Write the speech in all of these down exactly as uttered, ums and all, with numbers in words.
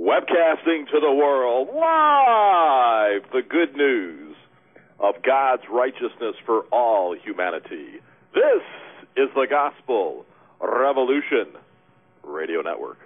Webcasting to the world, live, the good news of God's righteousness for all humanity. This is the Gospel Revolution Radio Network.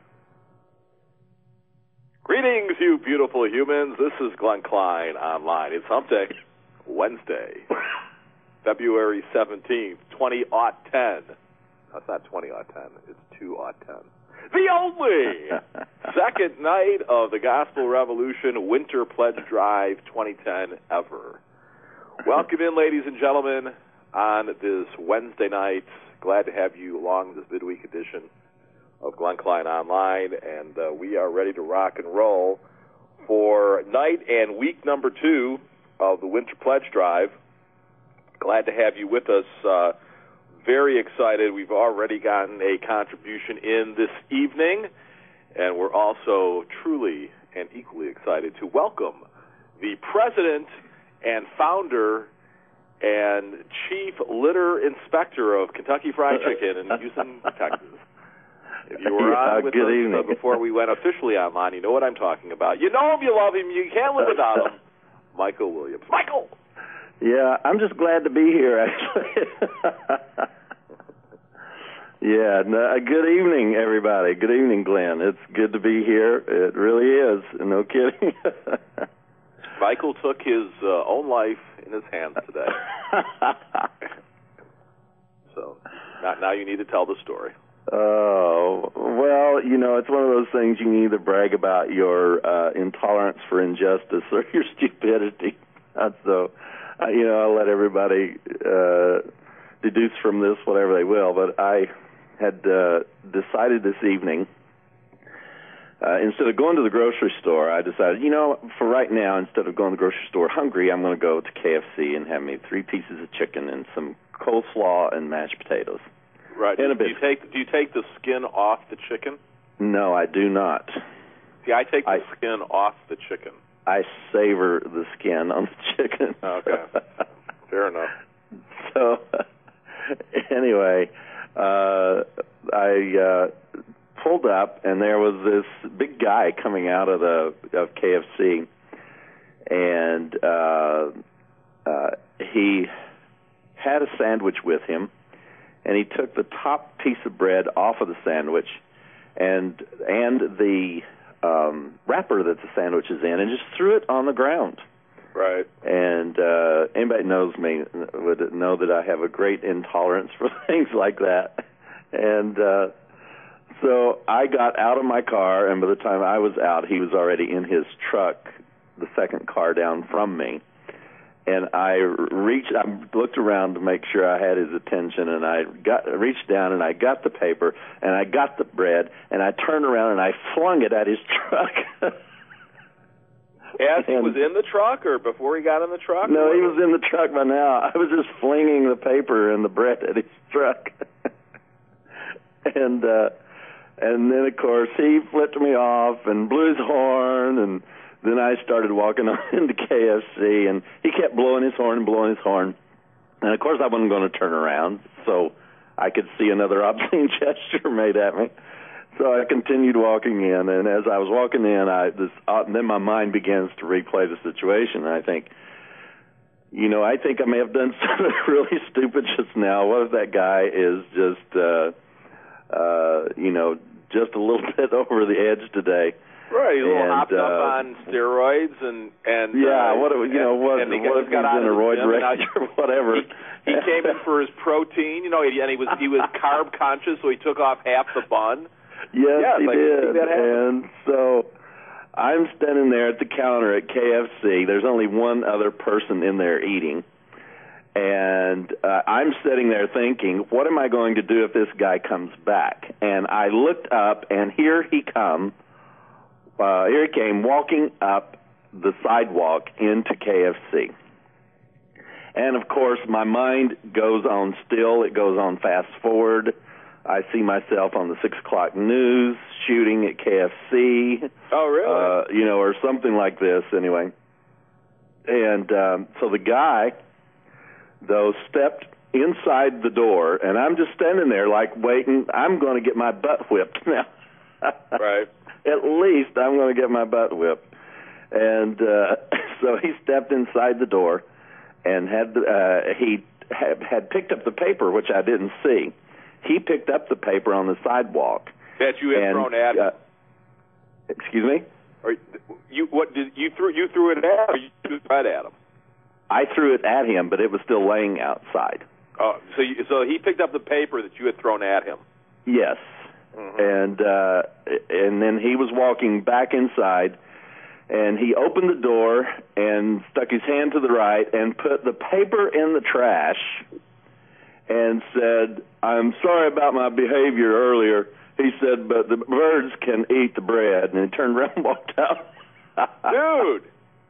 Greetings, you beautiful humans. This is Glenn Klein online. It's Hump Day, Wednesday, February seventeenth, twenty ten. That's not twenty ten, it's two ten. The only second night of the Gospel Revolution Winter Pledge Drive twenty ten ever. Welcome in, ladies and gentlemen, on this Wednesday night. Glad to have you along this midweek edition of Glenn Klein Online, and uh, we are ready to rock and roll for night and week number two of the Winter Pledge Drive. Glad to have you with us. Uh, Very excited. We've already gotten a contribution in this evening, and we're also truly and equally excited to welcome the president and founder and chief litter inspector of Kentucky Fried Chicken in Houston, Texas. If you were on with us before we went officially online, you know what I'm talking about. You know him, you love him, you can't live without him. Michael Williams. Michael! Yeah, I'm just glad to be here, actually. yeah, no, good evening, everybody. Good evening, Glenn. It's good to be here. It really is. No kidding. Michael took his uh, own life in his hands today. So now, now you need to tell the story. Oh, well, you know, it's one of those things you can either brag about your uh, intolerance for injustice or your stupidity. So... Uh, you know, I'll let everybody uh, deduce from this whatever they will, but I had uh, decided this evening, uh, instead of going to the grocery store, I decided, you know, for right now, instead of going to the grocery store hungry, I'm going to go to K F C and have me three pieces of chicken and some coleslaw and mashed potatoes. Right. And do, you take, do you take the skin off the chicken? No, I do not. See, I take the I, skin off the chicken. I savor the skin on the chicken. Okay. Fair enough. So, anyway, uh, I uh, pulled up, and there was this big guy coming out of the of K F C, and uh, uh, he had a sandwich with him, and he took the top piece of bread off of the sandwich, and and the Um, wrapper that the sandwich is in, and just threw it on the ground. Right. And uh, anybody knows me would know that I have a great intolerance for things like that. And uh, so I got out of my car, and by the time I was out, he was already in his truck, the second car down from me. And I reached, I looked around to make sure I had his attention, and I got reached down and I got the paper and I got the bread, and I turned around and I flung it at his truck. As he was in the truck, or before he got in the truck? No, he was in the truck by now. I was just flinging the paper and the bread at his truck. and uh, and then, of course, he flipped me off and blew his horn, and then I started walking on into K F C, and he kept blowing his horn and blowing his horn. And, of course, I wasn't going to turn around, so I could see another obscene gesture made at me. So I continued walking in, and as I was walking in, I this, uh, then my mind begins to replay the situation, and I think, you know, I think I may have done something really stupid just now. What if that guy is just, uh, uh, you know, just a little bit over the edge today? Right, he's a little and, hopped up uh, on steroids, and and yeah, uh, what you know, what, and he what if he's got out in a roid rage or whatever? He, he came in for his protein, you know, and he was he was carb conscious, so he took off half the bun. Yes, yeah, he like, did, and so I'm standing there at the counter at K F C. There's only one other person in there eating, and uh, I'm sitting there thinking, what am I going to do if this guy comes back? And I looked up, and here he comes. Uh, here he came walking up the sidewalk into K F C. And, of course, my mind goes on still. It goes on fast forward. I see myself on the six o'clock news shooting at K F C. Oh, really? Uh, you know, or something like this, anyway. And um, so the guy, though, stepped inside the door, and I'm just standing there, like, waiting. I'm going to get my butt whipped now. Right. at least I'm going to get my butt whipped. And uh, so he stepped inside the door and had uh, he had, had picked up the paper, which I didn't see. He picked up the paper on the sidewalk. That you had and, thrown at him. Uh, excuse me? Or you what did you threw you threw it at him or you threw it right at him? I threw it at him, but it was still laying outside. Oh, so you, so he picked up the paper that you had thrown at him. Yes. Mm-hmm. And uh, and then he was walking back inside, and he opened the door and stuck his hand to the right and put the paper in the trash and said, "I'm sorry about my behavior earlier." He said, "But the birds can eat the bread." And he turned around and walked out. Dude,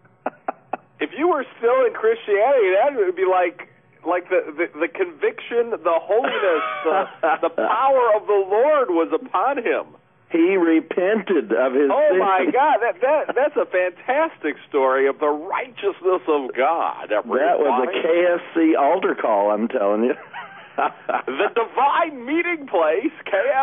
if you were still in Christianity, that would be like like the, the, the conviction, the holiness, the, the power of the Lord was upon him. He repented of his Oh, sin. my God. That, that That's a fantastic story of the righteousness of God. That was a K F C altar call, I'm telling you. The divine meeting place, K F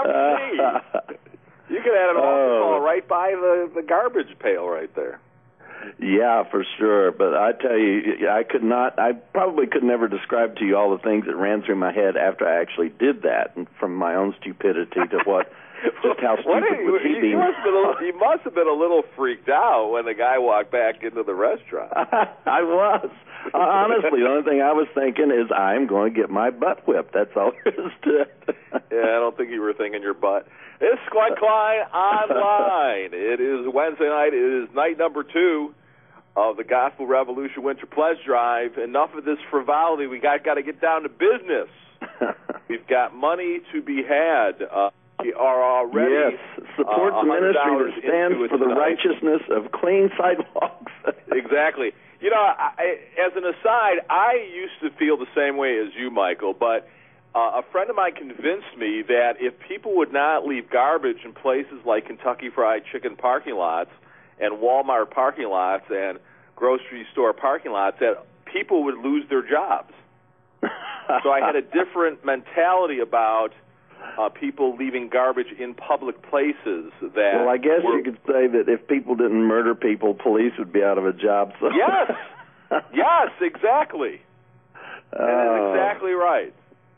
C. You could have an altar oh. call right by the, the garbage pail right there. Yeah, for sure. But I tell you, I could not, I probably could never describe to you all the things that ran through my head after I actually did that, and from my own stupidity to what, just how stupid you, would he you, be. You must, have been a little, you must have been a little freaked out when the guy walked back into the restaurant. I was. Uh, honestly, the only thing I was thinking is I'm going to get my butt whipped. That's all there is to it. Yeah, I don't think you were thinking your butt. It's Glenn Klein Online. It is Wednesday night. It is night number two of the Gospel Revolution Winter Pledge Drive. Enough of this frivolity. We got got to get down to business. We've got money to be had. Uh, we are already yes, supports uh, the ministry that stands for the tonight. righteousness of clean sidewalks. Exactly. You know, I, as an aside, I used to feel the same way as you, Michael, but uh, a friend of mine convinced me that if people would not leave garbage in places like Kentucky Fried Chicken parking lots and Walmart parking lots and grocery store parking lots, that people would lose their jobs. So I had a different mentality about uh, people leaving garbage in public places. That well, I guess were, you could say that if people didn't murder people, police would be out of a job. So. Yes, yes, exactly. Uh, that is exactly right.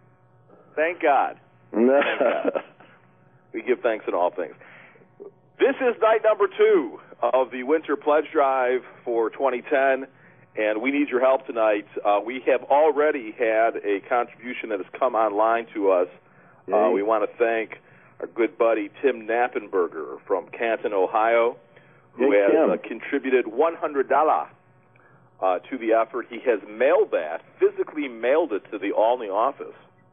Thank God. No. Thank God. We give thanks in all things. This is night number two of the Winter Pledge Drive for twenty ten, and we need your help tonight. Uh, we have already had a contribution that has come online to us. Uh, we want to thank our good buddy Tim Knappenberger from Canton, Ohio, who Hey, has Tim. uh, contributed one hundred dollars uh, to the effort. He has mailed that, physically mailed it to the Olney office.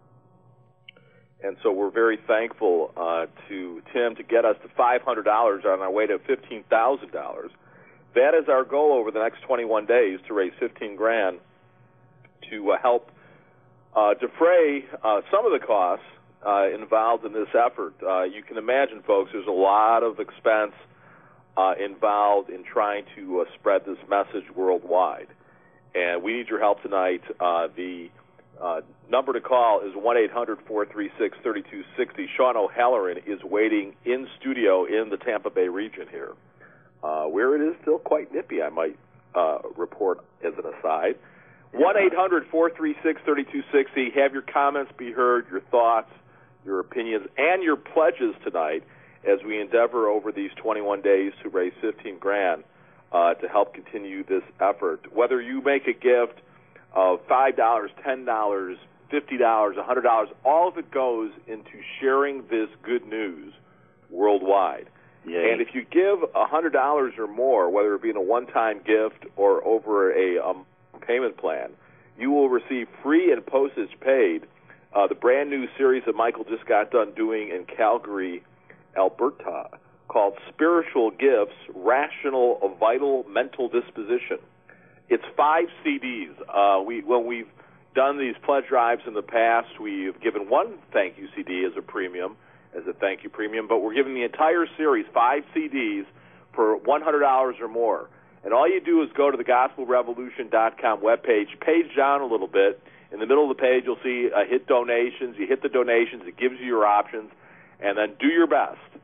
And so we're very thankful uh, to Tim to get us to five hundred dollars on our way to fifteen thousand dollars. That is our goal over the next twenty-one days, to raise fifteen grand to uh, help uh, defray uh, some of the costs uh, involved in this effort. Uh, you can imagine, folks, there's a lot of expense uh, involved in trying to uh, spread this message worldwide. And we need your help tonight. Uh, the Uh, number to call is one eight hundred four three six three two six zero. Sean O'Halloran is waiting in studio in the Tampa Bay region here, uh, where it is still quite nippy, I might uh, report as an aside. one eight hundred four three six three two six zero. Have your comments be heard, your thoughts, your opinions, and your pledges tonight as we endeavor over these twenty-one days to raise fifteen grand uh, to help continue this effort. Whether you make a gift of five dollars, ten dollars, fifty dollars, one hundred dollars, all of it goes into sharing this good news worldwide. Yay. And if you give one hundred dollars or more, whether it be in a one-time gift or over a um, payment plan, you will receive free and postage paid uh, the brand new series that Michael just got done doing in Calgary, Alberta, called Spiritual Gifts, Rational, Vital, Mental Disposition. It's five C Ds. Uh, we when we've done these pledge drives in the past, we've given one thank you C D as a premium, as a thank you premium, but we're giving the entire series, five C Ds, for one hundred dollars or more. And all you do is go to the gospel revolution dot com webpage, page down a little bit. In the middle of the page, you'll see uh, hit donations. You hit the donations. It gives you your options. And then do your best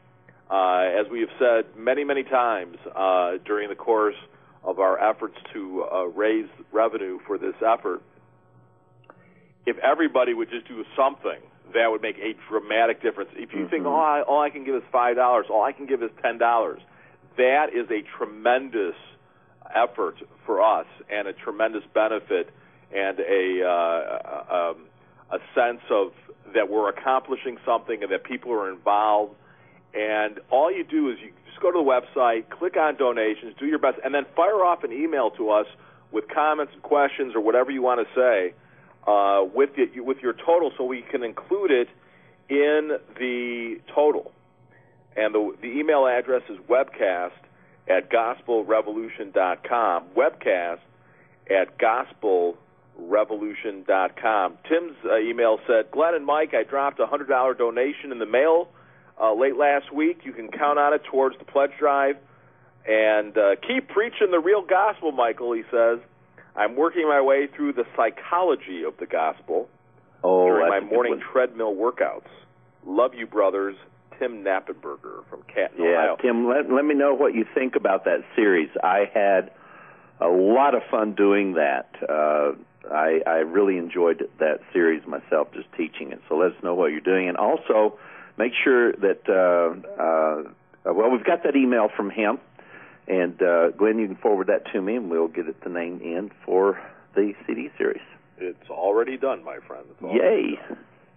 Uh, as we have said many, many times uh, during the course of our efforts to uh, raise revenue for this effort, if everybody would just do something, that would make a dramatic difference. If you mm-hmm. think, oh, I, all I can give is five dollars, all I can give is ten dollars, that is a tremendous effort for us and a tremendous benefit and a, uh, um, a sense of that we're accomplishing something and that people are involved. And all you do is you just go to the website, click on donations, do your best, and then fire off an email to us with comments and questions or whatever you want to say uh, with, the, with your total so we can include it in the total. And the, the email address is webcast at gospel revolution dot com, webcast at gospel revolution dot com. Tim's uh, email said, Glenn and Mike, I dropped a one hundred dollars donation in the mail uh, late last week. You can count on it towards the pledge drive. And uh, keep preaching the real gospel, Michael, he says. I'm working my way through the psychology of the gospel oh, during my morning treadmill workouts. Love you, brothers. Tim Knappenberger from Canton, yeah, Ohio. Tim, let, let me know what you think about that series. I had a lot of fun doing that. Uh, I, I really enjoyed that series myself, just teaching it. So let us know what you're doing. And also, make sure that, uh, uh, well, we've got that email from him. And, uh, Glenn, you can forward that to me, and we'll get it the name in for the C D series. It's already done, my friend. Yay. Done.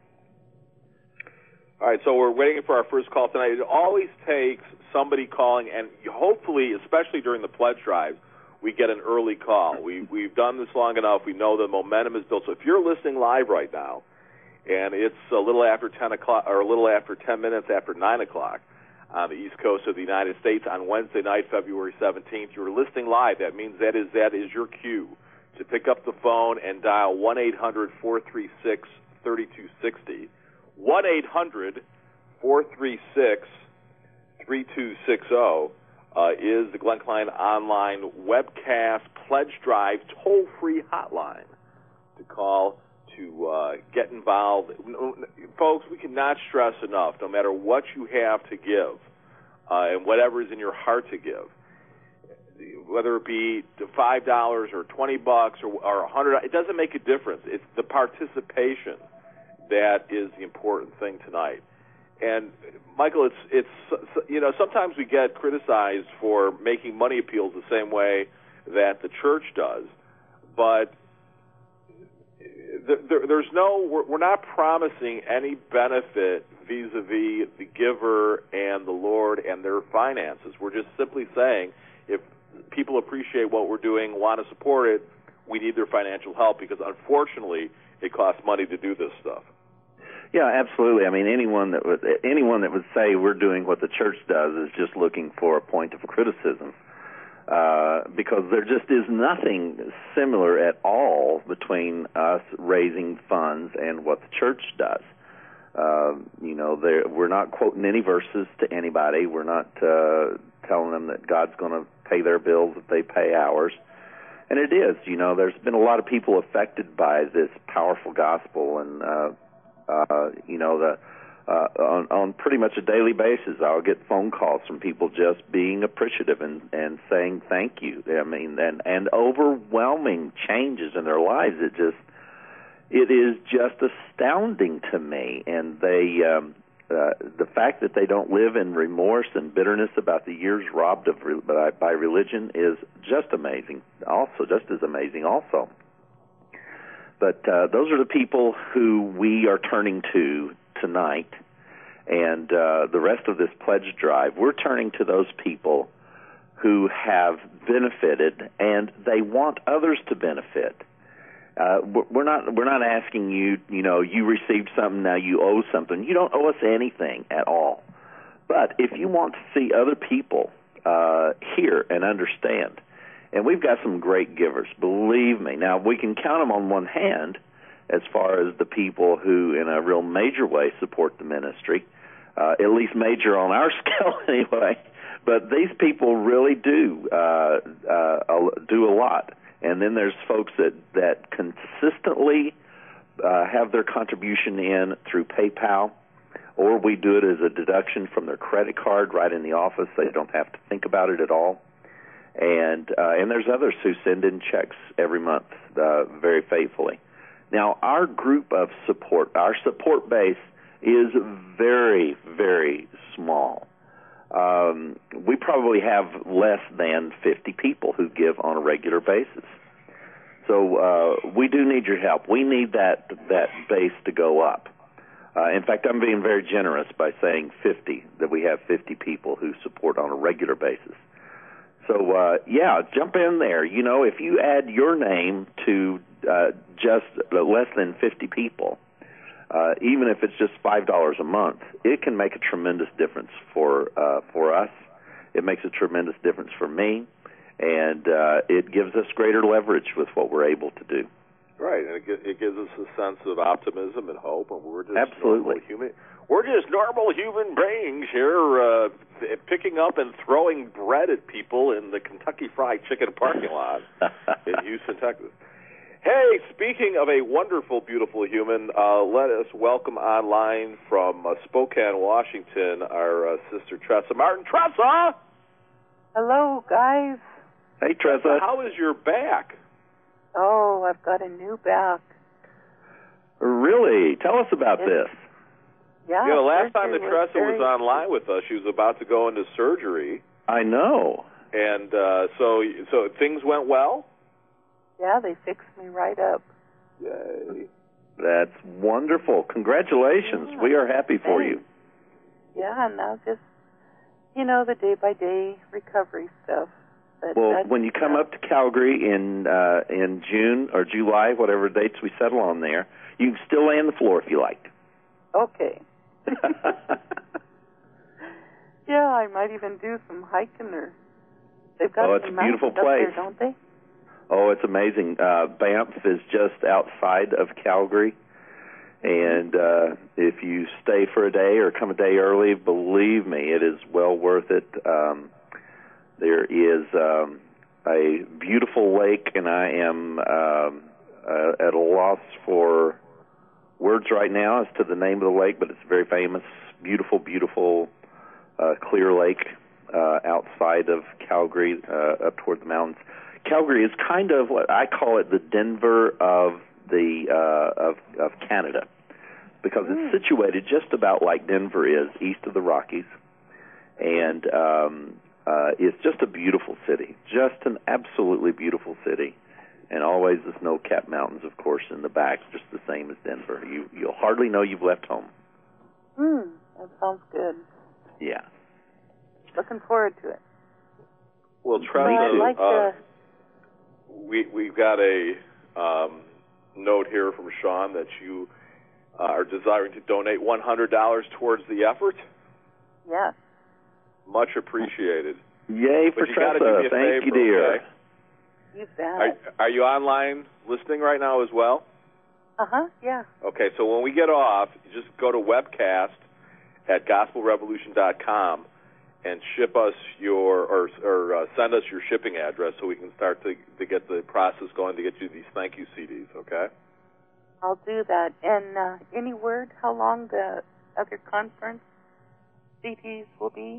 All right, so we're waiting for our first call tonight. It always takes somebody calling, and hopefully, especially during the pledge drive, we get an early call. We, we've done this long enough. We know the momentum is built. So if you're listening live right now, and it's a little after ten o'clock, or a little after ten minutes after nine o'clock on the East Coast of the United States on Wednesday night, February seventeenth, you're listening live. That means that is that is your cue to pick up the phone and dial one eight hundred four three six three two six zero. one eight hundred four three six three two six zero uh, is the Glenn Klein Online Webcast Pledge Drive toll-free hotline to call to uh, get involved. Folks, we cannot stress enough, no matter what you have to give uh, and whatever is in your heart to give, whether it be five dollars or twenty bucks or, or one hundred dollars, it doesn't make a difference. It's the participation that is the important thing tonight. And Michael, it's it's you know sometimes we get criticized for making money appeals the same way that the church does, but there, there's no we're, we're not promising any benefit vis-a-vis the giver and the Lord and their finances. We're just simply saying if people appreciate what we're doing, want to support it, we need their financial help because unfortunately it costs money to do this stuff. Yeah, absolutely. I mean, anyone that would anyone that would say we're doing what the church does is just looking for a point of criticism, uh, because there just is nothing similar at all between us raising funds and what the church does. Uh, you know, we're not quoting any verses to anybody. We're not uh, telling them that God's going to pay their bills if they pay ours. And it is. You know, there's been a lot of people affected by this powerful gospel, and uh, Uh, you know, the uh, on, on pretty much a daily basis, I'll get phone calls from people just being appreciative and, and saying thank you. I mean, and, and overwhelming changes in their lives. It just, it is just astounding to me. And they, um, uh, the fact that they don't live in remorse and bitterness about the years robbed of re- by, by religion is just amazing. Also, just as amazing. Also. But uh, those are the people who we are turning to tonight. And uh, the rest of this pledge drive, we're turning to those people who have benefited and they want others to benefit. Uh, we're not we're not asking you, you know, you received something, now you owe something. You don't owe us anything at all. But if you want to see other people uh, hear and understand, and we've got some great givers, believe me. Now, we can count them on one hand as far as the people who, in a real major way, support the ministry, uh, at least major on our scale anyway. But these people really do uh, uh, do a lot. And then there's folks that, that consistently uh, have their contribution in through PayPal or we do it as a deduction from their credit card right in the office. They don't have to think about it at all. And uh, and there's others who send in checks every month uh, very faithfully. Now, our group of support, our support base is very, very small. Um, we probably have less than fifty people who give on a regular basis. So uh, we do need your help. We need that that base to go up. Uh, in fact, I'm being very generous by saying fifty, that we have fifty people who support on a regular basis. So, uh, yeah, jump in there. You know, if you add your name to uh, just less than fifty people, uh, even if it's just five dollars a month, it can make a tremendous difference for uh, for us. It makes a tremendous difference for me, and uh, it gives us greater leverage with what we're able to do. Right, and it, it gives us a sense of optimism and hope, and we're just Absolutely. normal human. We're just normal human beings here, uh, picking up and throwing bread at people in the Kentucky Fried Chicken parking lot in Houston, Texas. Hey, speaking of a wonderful, beautiful human, uh, let us welcome online from uh, Spokane, Washington, our uh, sister Tressa Martin. Tressa! Hello, guys. Hey, Tressa. How is your back? Oh, I've got a new back. Really? Tell us about It's, this. Yeah. You know, last time that was Tressa very... was online with us, she was about to go into surgery. I know. And uh, so so things went well? Yeah, they fixed me right up. Yay. That's wonderful. Congratulations. Yeah, we are happy for thanks. you. Yeah, and now just, you know, the day-by-day recovery stuff. But Well, that's, when you come uh, up to Calgary in uh, in June or July, whatever dates we settle on there, you can still lay on the floor if you like. Okay. Yeah, I might even do some hiking or... They've got Oh, it's some a beautiful mountains up place. there, don't they? Oh, it's amazing. Uh, Banff is just outside of Calgary, and uh, if you stay for a day or come a day early, believe me, it is well worth it. Um, there is um, a beautiful lake, and I am um, uh, at a loss for words right now as to the name of the lake, but it's very famous, beautiful, beautiful, uh, clear lake uh, outside of Calgary, uh, up toward the mountains. Calgary is kind of what I call it the Denver of the uh, of of Canada, because Mm. it's situated just about like Denver is, east of the Rockies, and um, uh, it's just a beautiful city, just an absolutely beautiful city, and always the snow-capped mountains, of course, in the back, just the same as Denver. You you'll hardly know you've left home. Hmm, that sounds good. Yeah. Looking forward to it. Well, So Tressa, I'd like uh, to... we, we've got a um, note here from Sean that you uh, are desiring to donate one hundred dollars towards the effort. Yes. Much appreciated. Yay for But you gotta do me Tressa. a Thank favor, you, dear. okay? You bet. Are, are you online listening right now as well? Uh-huh, yeah. Okay, so when we get off, you just go to webcast at gospel revolution dot com and ship us your, or, or uh, send us your shipping address so we can start to, to get the process going to get you these thank you C Ds, okay? I'll do that. And uh, any word how long the other conference C Ds will be?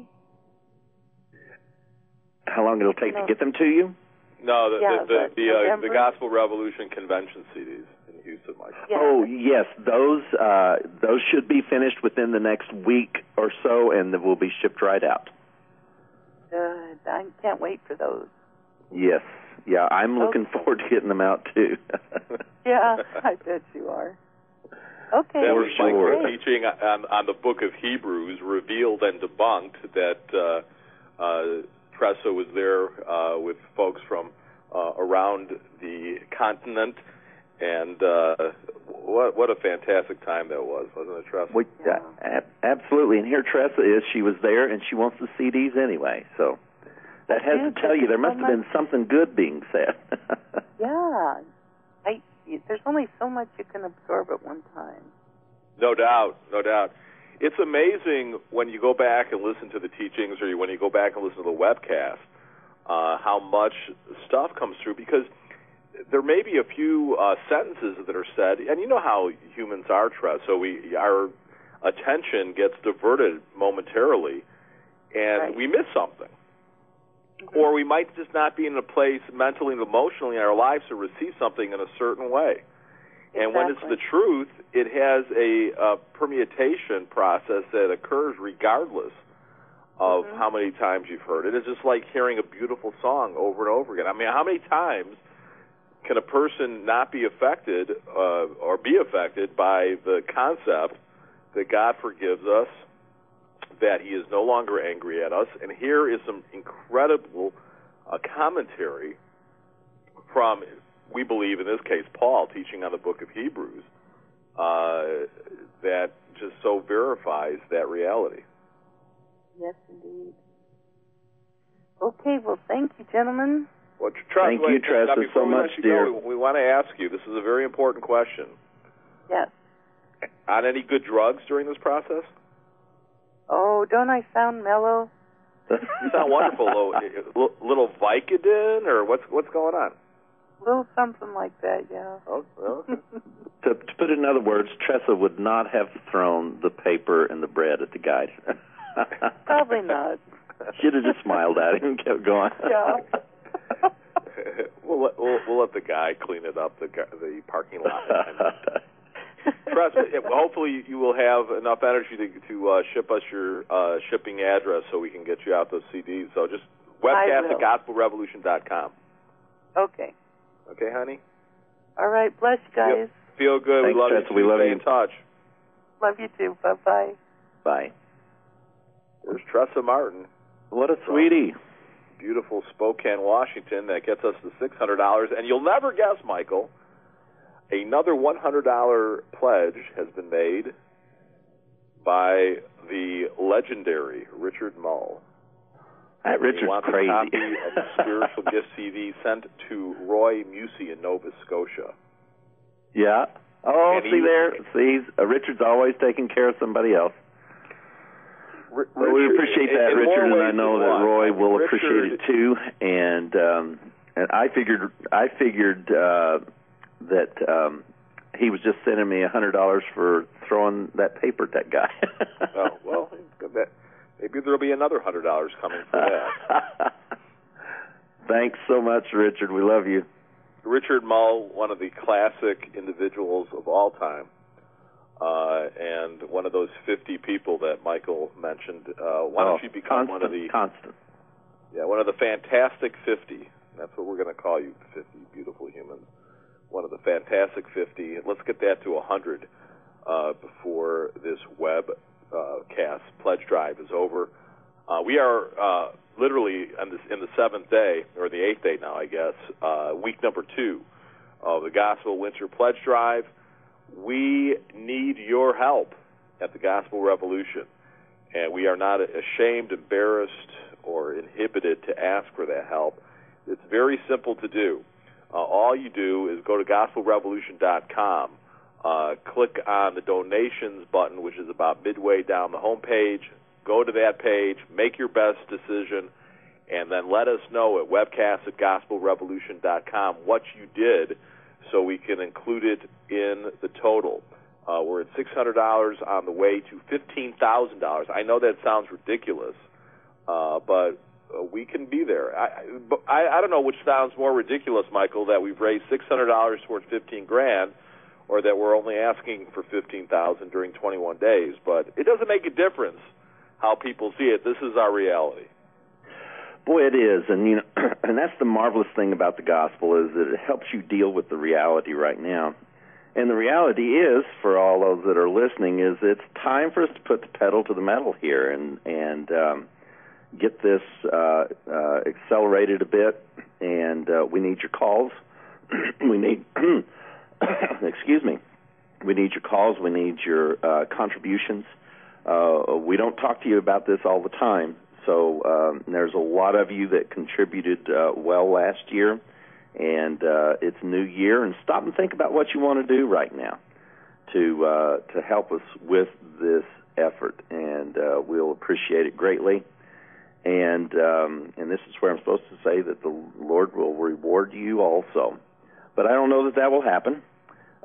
How long it'll take No. to get them to you? No, the Yeah, the the, but the, uh, the November? Gospel Revolution convention C Ds in Houston, Mike. Yeah. Oh yes, those uh, those should be finished within the next week or so, and they will be shipped right out. Good. I can't wait for those. Yes, yeah, I'm looking Okay. forward to getting them out too. Yeah, I bet you are. Okay. That For was Mike sure. teaching on, on the book of Hebrews, revealed and debunked, that uh, uh, Tressa was there uh, with folks from uh, around the continent, and uh, what what a fantastic time that was, wasn't it, Tressa? Well, Yeah. ab- absolutely, and here Tressa is. She was there, and she wants the C Ds anyway. So that has Yeah, to tell you there thank must you have so been something good being said. Yeah. I, there's only so much you can absorb at one time. No doubt, no doubt. It's amazing when you go back and listen to the teachings, or when you go back and listen to the webcast, uh, how much stuff comes through, because there may be a few uh, sentences that are said, and you know how humans are, Tress. So we, our attention gets diverted momentarily, and Right. we miss something. Mm-hmm. Or we might just not be in a place mentally and emotionally in our lives to receive something in a certain way. And when it's Exactly. the truth, it has a, a permutation process that occurs regardless of Mhm. how many times you've heard it. It's just like hearing a beautiful song over and over again. I mean, how many times can a person not be affected uh, or be affected by the concept that God forgives us, that he is no longer angry at us? And here is some incredible uh, commentary from, we believe in this case, Paul, teaching on the book of Hebrews, uh, that just so verifies that reality. Yes, indeed. Okay, well, thank you, gentlemen. Well, Tress, Thank wait, you, Tressa, now, before so we let much, you dear. Go, we, we want to ask you, this is a very important question. Yes. On any good drugs during this process? Oh, don't I sound mellow? You sound wonderful. little, little Vicodin, or what's what's going on? A little something like that, yeah. Oh, okay. To, to put it in other words, Tressa would not have thrown the paper and the bread at the guy. Probably not. Should have just smiled at him and kept going. Yeah. we'll, let, we'll we'll let the guy clean it up, the gu- the parking lot. Trust me, hopefully you will have enough energy to to uh, ship us your uh, shipping address so we can get you out those C Ds. So just webcast at gospel revolution dot com. Okay. Okay, honey? All right. Bless you guys. Feel, feel good. Thanks, we love Tressa. you. We love Stay you. in touch. Love you too. Bye-bye. Bye. There's Tressa Martin. What a sweetie. Beautiful Spokane, Washington. That gets us to six hundred dollars. And you'll never guess, Michael, another one hundred dollars pledge has been made by the legendary Richard Mull. That He Richard's wants crazy. a copy of the Spiritual Gift C D sent to Roy Musey in Nova Scotia. Yeah. Oh, And see he- there. See, uh, Richard's always taking care of somebody else. R- Well, we appreciate that, in, in Richard, and more I ways know than that one. Roy I mean, will Richard, appreciate it too. And um, and I figured I figured uh, that um, he was just sending me a hundred dollars for throwing that paper at that guy. Oh well, that, maybe there'll be another hundred dollars coming for that. Thanks so much, Richard. We love you. Richard Mull, one of the classic individuals of all time, uh, and one of those fifty people that Michael mentioned. Uh, why don't oh, you become constant, one of the constant? yeah, one of the fantastic fifty. That's what we're going to call you, fifty beautiful humans. One of the fantastic fifty. Let's get that to a hundred uh, before this web uh, cast pledge drive is over. Uh, we are uh, literally in the, in the seventh day, or the eighth day now, I guess, uh, week number two of the Gospel Winter Pledge Drive. We need your help at the Gospel Revolution, and we are not ashamed, embarrassed, or inhibited to ask for that help. It's very simple to do. Uh, all you do is go to gospel revolution dot com, uh, click on the donations button, which is about midway down the home page. Go to that page, make your best decision, and then let us know at webcast at gospel revolution dot com what you did so we can include it in the total. Uh, we're at six hundred dollars on the way to fifteen thousand dollars. I know that sounds ridiculous, uh, but uh, we can be there. I, I, I don't know which sounds more ridiculous, Michael, that we've raised six hundred dollars towards fifteen grand, or that we're only asking for fifteen thousand dollars during twenty-one days. But it doesn't make a difference how people see it. This is our reality. Boy, it is, and you know, and that's the marvelous thing about the gospel is that it helps you deal with the reality right now. And the reality is, for all those that are listening, is it's time for us to put the pedal to the metal here and and um, get this uh, uh, accelerated a bit. And uh, we need your calls. we need, excuse me, we need your calls. We need your uh, contributions. Uh, we don't talk to you about this all the time. So um, there's a lot of you that contributed uh, well last year, and uh, it's a new year. And stop and think about what you want to do right now to uh, to help us with this effort, and uh, we'll appreciate it greatly. And um, and this is where I'm supposed to say that the Lord will reward you also, but I don't know that that will happen.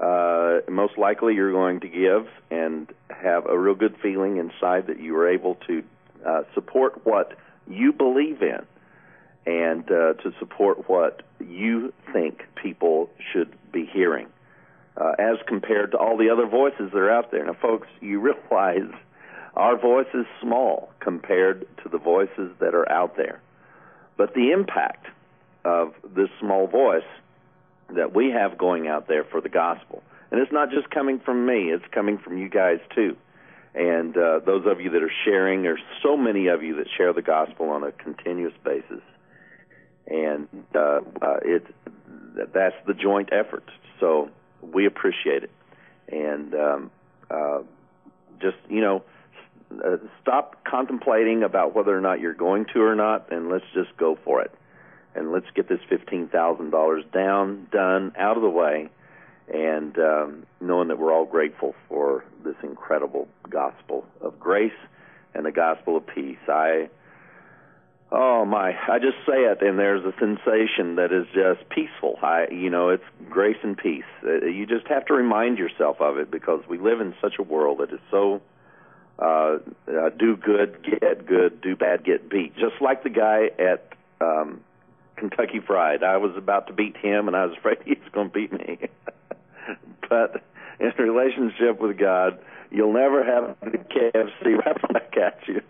uh, most likely you're going to give and have a real good feeling inside that you were able to uh, support what you believe in and uh, to support what you think people should be hearing, uh, as compared to all the other voices that are out there. Now, folks, you realize our voice is small compared to the voices that are out there. But the impact of this small voice that we have going out there for the gospel, and it's not just coming from me, it's coming from you guys too. And uh, those of you that are sharing, there's so many of you that share the gospel on a continuous basis. And uh, uh, it, that's the joint effort. So we appreciate it. And um, uh, just, you know, uh, stop contemplating about whether or not you're going to or not, and let's just go for it. And let's get this fifteen thousand dollars down, done, out of the way, and um, knowing that we're all grateful for this incredible gospel of grace and the gospel of peace. I, oh my, I just say it, and there's a sensation that is just peaceful. I, you know, it's grace and peace. Uh, you just have to remind yourself of it because we live in such a world that is so uh, uh, do good, get good, do bad, get beat. Just like the guy at um, Kentucky Fried. I was about to beat him, and I was afraid he was going to beat me. But in a relationship with God, you'll never have the K F C right back at you.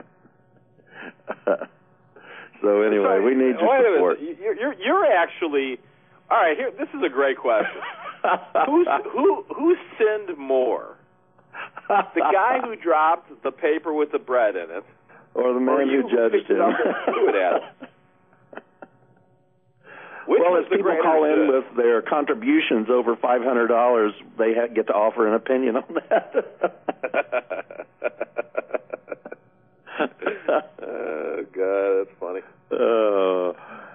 So anyway, we need your Wait support. A minute. You're, you're, you're actually, all right, here, this is a great question. Who's, who, who sinned more? The guy who dropped the paper with the bread in it? Or the man or you who judged picked it him? up and threw it at him? Which well, was as the people greater call in sin? with their contributions over five hundred dollars, they ha- get to offer an opinion on that. Oh, God, that's funny. Uh,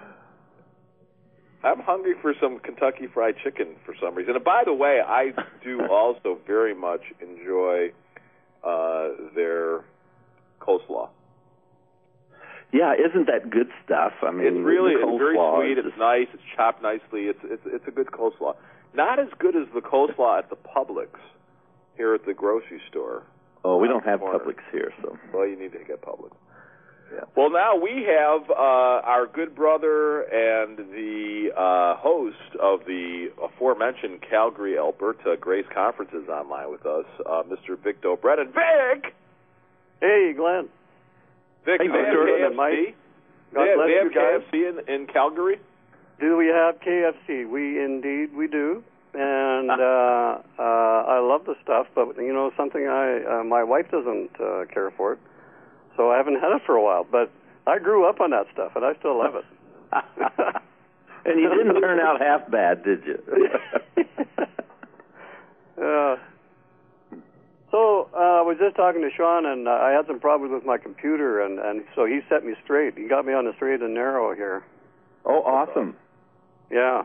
I'm hungry for some Kentucky Fried Chicken for some reason. And by the way, I do also very much enjoy uh, their coleslaw. yeah, isn't that good stuff? I mean, It's really the it's very coleslaw sweet. is It's nice. It's chopped nicely. It's it's it's a good coleslaw. Not as good as the coleslaw at the Publix here at the grocery store. Oh, we don't have Corner. Publix here, so. Well, you need to get Publix. Yeah. Well, now we have uh, our good brother and the uh, host of the aforementioned Calgary, Alberta Grace Conferences online with us, uh, Mister Vic Dobrenin. Vic! Hey, Glenn. Vic, Hey, do they have Victor. K F C? Mike. They God have, bless they have you guys. K F C in, in Calgary? Do we have K F C? We indeed we do, and uh, uh, I love the stuff. But you know something, I uh, my wife doesn't uh, care for it, so I haven't had it for a while. But I grew up on that stuff, and I still love it. And you didn't turn out half bad, did you? uh, so uh, I was just talking to Sean, and uh, I had some problems with my computer, and, and so he set me straight. He got me on the straight and narrow here. Oh, awesome. Yeah.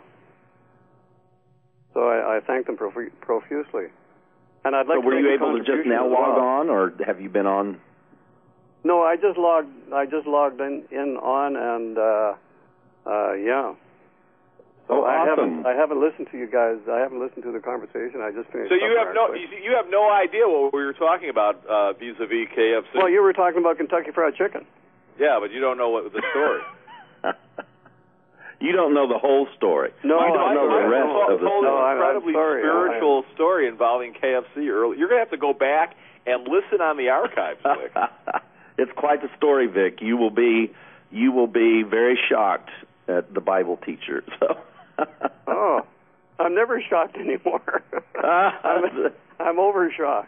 So I, I thank them profu- profusely. And I'd like So to were make you a able to just contribution now as log well. on, or have you been on? No, I just logged. I just logged in, in on, and uh, uh, yeah. Oh, I awesome. haven't. I haven't listened to you guys. I haven't listened to the conversation. I just finished. So you supper, have no actually. you, you have no idea what we were talking about uh, vis-a-vis K F C. Well, you were talking about Kentucky Fried Chicken. Yeah, but you don't know what the story. You don't know the whole story. No, you don't I- know the I- rest told, of the told No, story. I'm- an incredibly I'm sorry. spiritual story involving K F C early. You're going to have to go back and listen on the archives, Vic. It's quite the story, Vic. You will be you will be very shocked at the Bible teacher. So. Oh, I'm never shocked anymore. I'm, I'm over shock.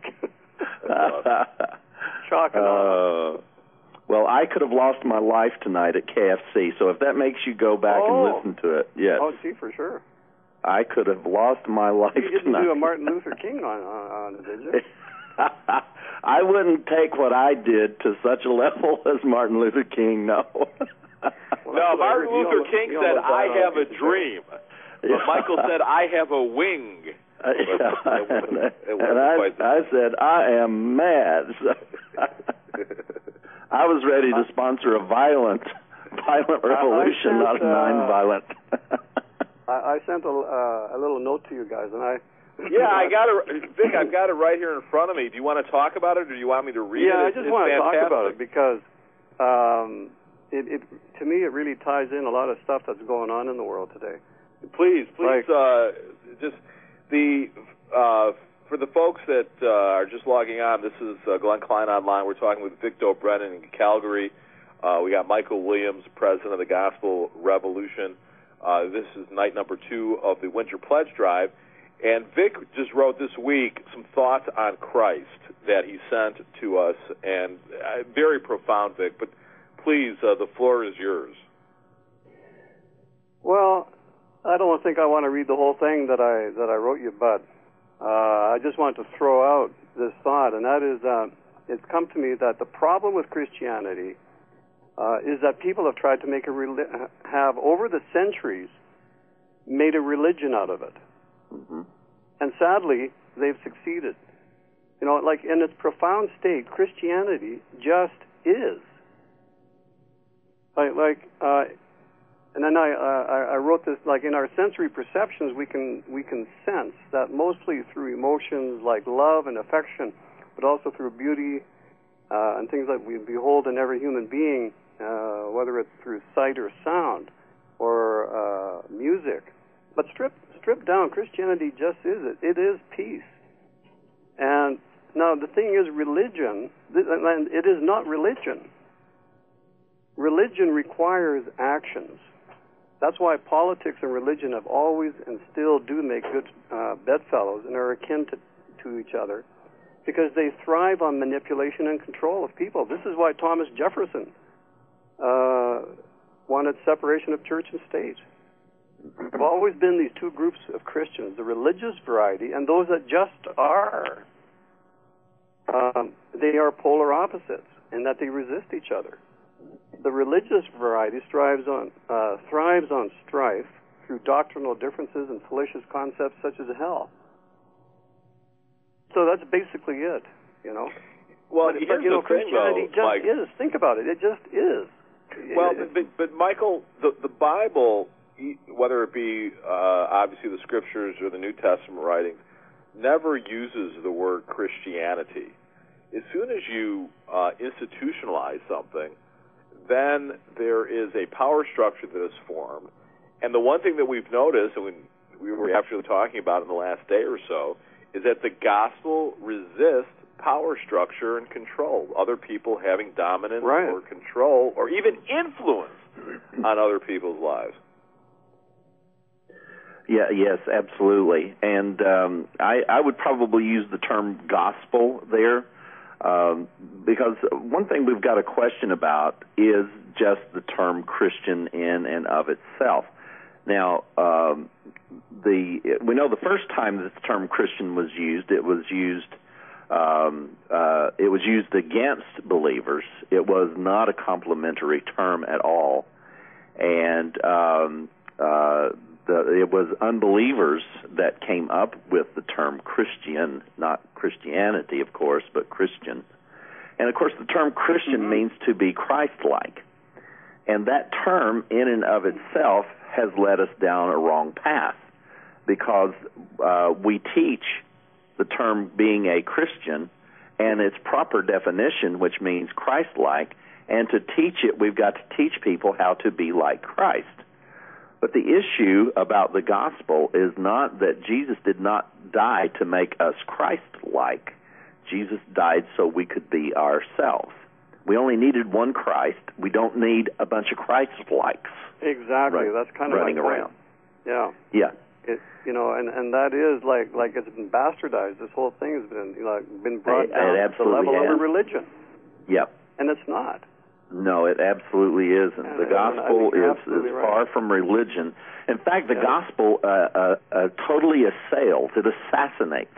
Shock and awe. Uh, well, I could have lost my life tonight at K F C, so if that makes you go back Oh. and listen to it, yes. Oh, gee, for sure. I could have lost my life You didn't tonight. do a Martin Luther King on, on, on it, did you? I wouldn't take what I did to such a level as Martin Luther King, no. Well, No, that's what I Martin heard. You Luther almost- King you said, almost died I on have a piece of dream. But Yeah. Michael said, I have a wing. Uh, yeah. It wasn't- it wasn't and I, quite the- I said, I am mad. So I was ready to sponsor a violent, violent revolution, sent, not a uh, non-violent. I, I sent a, uh, a little note to you guys, and I Yeah, I got it, Vic. I've got it right here in front of me. Do you want to talk about it, or do you want me to read yeah, it? Yeah, I just it's want to fantastic. talk about it because um, it, it, to me, it really ties in a lot of stuff that's going on in the world today. Please, please, like, uh, just the uh, for the folks that uh, are just logging on. This is uh, Glenn Klein Online. We're talking with Vic Dobrenin in Calgary. Uh, we got Michael Williams, president of the Gospel Revolution. Uh, this is night number two of the Winter Pledge Drive. And Vic just wrote this week some thoughts on Christ that he sent to us, and uh, very profound, Vic. But please, uh, the floor is yours. Well, I don't think I want to read the whole thing that I that I wrote you, but uh, I just want to throw out this thought, and that is, uh, it's come to me that the problem with Christianity uh, is that people have tried to make a reli- have over the centuries made a religion out of it. Mm-hmm. And sadly, they've succeeded. You know, like in its profound state, Christianity just is. Like, like, uh, and then I, uh, I wrote this. Like in our sensory perceptions, we can we can sense that mostly through emotions like love and affection, but also through beauty uh, and things that we behold in every human being, uh, whether it's through sight or sound or uh, music. But strip stripped down, Christianity just is it. It is peace. And now the thing is, religion, and it is not religion. Religion requires actions. That's why politics and religion have always and still do make good uh, bedfellows and are akin to, to each other, because they thrive on manipulation and control of people. This is why Thomas Jefferson uh, wanted separation of church and state. There have always been these two groups of Christians, the religious variety and those that just are. Um, they are polar opposites in that they resist each other. The religious variety strives on, uh, thrives on strife through doctrinal differences and fallacious concepts such as hell. So that's basically it, you know. Well, but, here's but, you know, the thing, Christianity though, just Mike. is. Think about it. It just is. Well, it, but, but Michael, the, the Bible, whether it be uh, obviously the Scriptures or the New Testament writings, never uses the word Christianity. As soon as you uh, institutionalize something, then there is a power structure that is formed. And the one thing that we've noticed, and we were actually talking about in the last day or so, is that the gospel resists power structure and control, other people having dominance right. or control or even influence on other people's lives. Yeah, yes, absolutely. And um, I, I would probably use the term gospel there, um, because one thing we've got a question about is just the term Christian in and of itself. Now, um, the we know the first time this term Christian was used, it was used um, uh, it was used against believers. It was not a complimentary term at all, and um, uh, the, it was unbelievers that came up with the term Christian, not Christianity, of course, but Christian. And of course, the term Christian mm-hmm. means to be Christ-like, and that term, in and of itself, has led us down a wrong path, because uh, we teach the term being a Christian and its proper definition, which means Christ-like, and to teach it, we've got to teach people how to be like Christ. But the issue about the gospel is not that Jesus did not die to make us Christ-like. Jesus died so we could be ourselves. We only needed one Christ. We don't need a bunch of Christ-likes. Exactly. Run, That's kind of running my around. point. Yeah. Yeah. It, you know, and, and that is like like it's been bastardized. This whole thing has been you know, been brought it, down it to the level has. of a religion. Yeah. And it's not. No, it absolutely isn't. And, the gospel is, is right. far from religion. In fact, the yeah. gospel uh, uh, uh, totally assails, it assassinates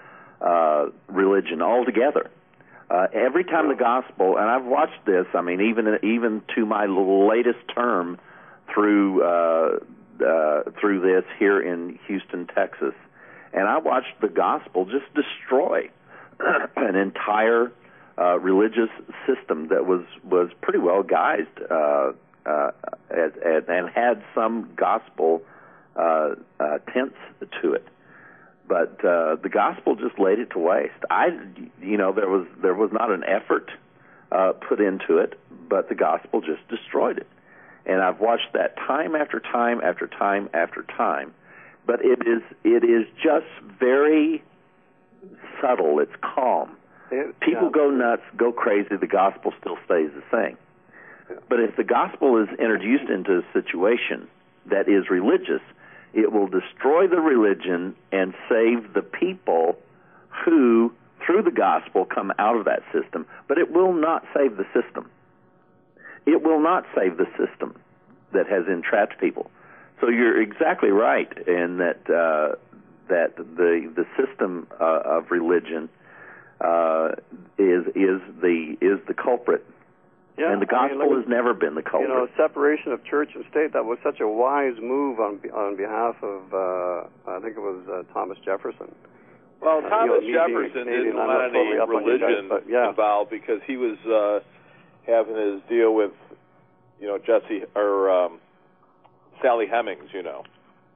uh, religion altogether. Uh, every time the gospel, and I've watched this, I mean, even even to my latest term through uh, uh, through this here in Houston, Texas, and I watched the gospel just destroy an entire uh, religious system that was, was pretty well guised uh, uh, as, as, and had some gospel uh, uh, tints to it. but uh, the gospel just laid it to waste. I, you know, there was there was not an effort uh, put into it, but the gospel just destroyed it. And I've watched that time after time after time after time. But it is it is just very subtle. It's calm. It, People yeah. go nuts, go crazy. The gospel still stays the same. Yeah. But if the gospel is introduced into a situation that is religious, it will destroy the religion and save the people who, through the gospel, come out of that system. But it will not save the system. It will not save the system that has entrapped people. So you're exactly right in that uh, that the the system uh, of religion uh, is is the is the culprit, Yeah, and the gospel I mean, has never been the culprit. You know, separation of church and state, that was such a wise move on on behalf of, uh, I think it was uh, Thomas Jefferson. Well, Uh, Thomas you know, Jefferson Canadian, didn't I'm want not any totally up on you guys, religion but yeah. involved because he was uh, having his deal with, you know, Jesse or um, Sally Hemings, you know.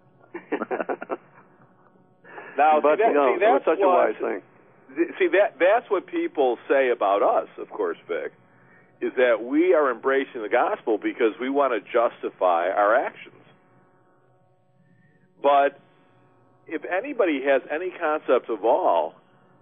Now, but see, that, you know, see, it was that's such what, a wise thing. See, that that's what people say about us, of course, Vic, is that we are embracing the gospel because we want to justify our actions. But if anybody has any concept of all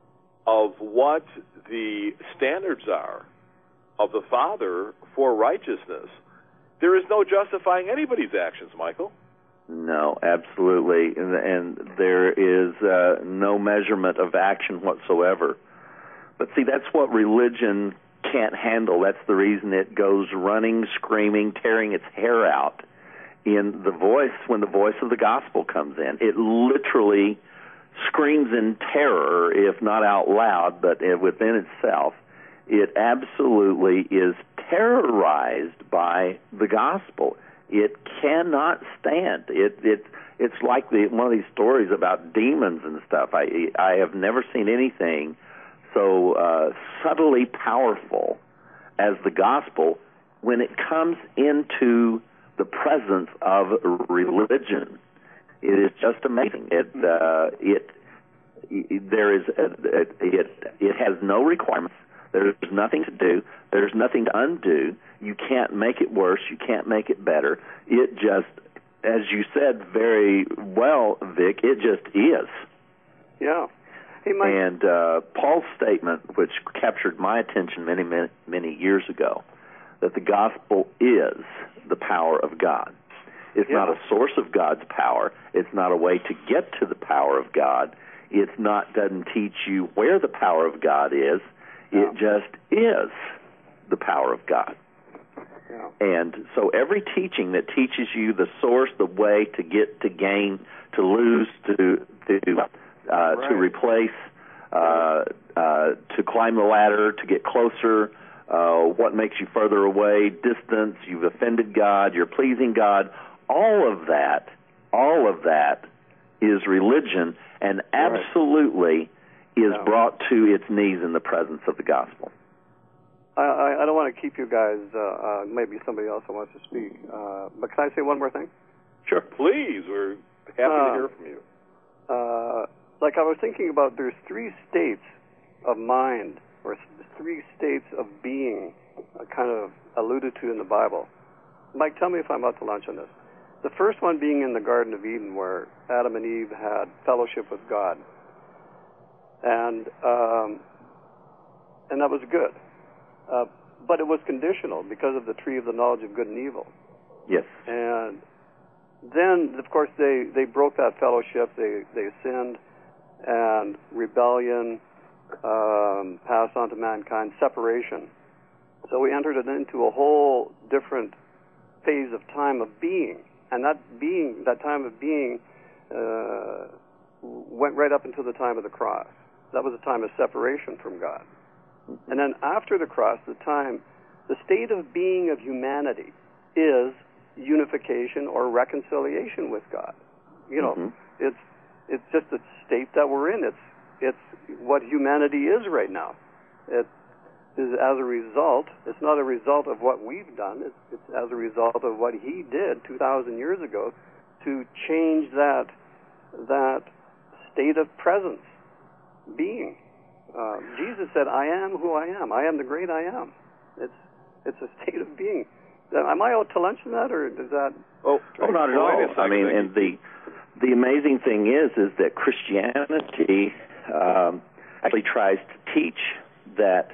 of what the standards are of the Father for righteousness, there is no justifying anybody's actions, Michael. No, absolutely, and, and there is uh, no measurement of action whatsoever. But see, that's what religion can't handle. That's the reason it goes running, screaming, tearing its hair out in the voice when the voice of the gospel comes in. It literally screams in terror, if not out loud, but within itself. It absolutely is terrorized by the gospel. It cannot stand. It it it's like the one of these stories about demons and stuff. I I have never seen anything so uh, subtly powerful as the gospel when it comes into the presence of religion. It is just amazing. It uh, it, it there is a, it it has no requirements. There's nothing to do. There's nothing to undo. You can't make it worse. You can't make it better. It just, as you said very well, Vic, it just is. Yeah. Hey, Mike. And uh, Paul's statement, which captured my attention many, many, many years ago, that the gospel is the power of God. It's yeah. not a source of God's power. It's not a way to get to the power of God. It's not doesn't teach you where the power of God is. It just is the power of God. Yeah. And so every teaching that teaches you the source, the way to get, to gain, to lose, to to uh, right. to replace, uh, uh, to climb the ladder, to get closer, uh, what makes you further away, distance, you've offended God, you're pleasing God, all of that, all of that is religion, and absolutely is yeah. brought to its knees in the presence of the gospel. I, I, I don't want to keep you guys, uh, uh, maybe somebody else wants to speak, uh, but can I say one more thing? Sure. Please, we're happy uh, to hear from you. Uh, like I was thinking about, there's three states of mind, or three states of being, uh, kind of alluded to in the Bible. Mike, tell me if I'm out to lunch on this. The first one being in the Garden of Eden, where Adam and Eve had fellowship with God. And um, and that was good. Uh, but it was conditional because of the tree of the knowledge of good and evil. Yes. And then, of course, they, they broke that fellowship. They, they sinned, and rebellion um, passed on to mankind, separation. So we entered it into a whole different phase of time of being. And that being, that time of being uh, went right up until the time of the cross. That was a time of separation from God. And then after the cross, the time, the state of being of humanity is unification or reconciliation with God. You know, mm-hmm. it's it's just the state that we're in. It's it's what humanity is right now. It is as a result. It's not a result of what we've done. It's, it's as a result of what He did two thousand years ago to change that that state of presence, being. Uh, Jesus said, I am who I am. I am the great I am. It's it's a state of being. Am I out to lunch in that, or does that... Oh, oh not at all. I mean, and the the amazing thing is, is that Christianity um, actually tries to teach that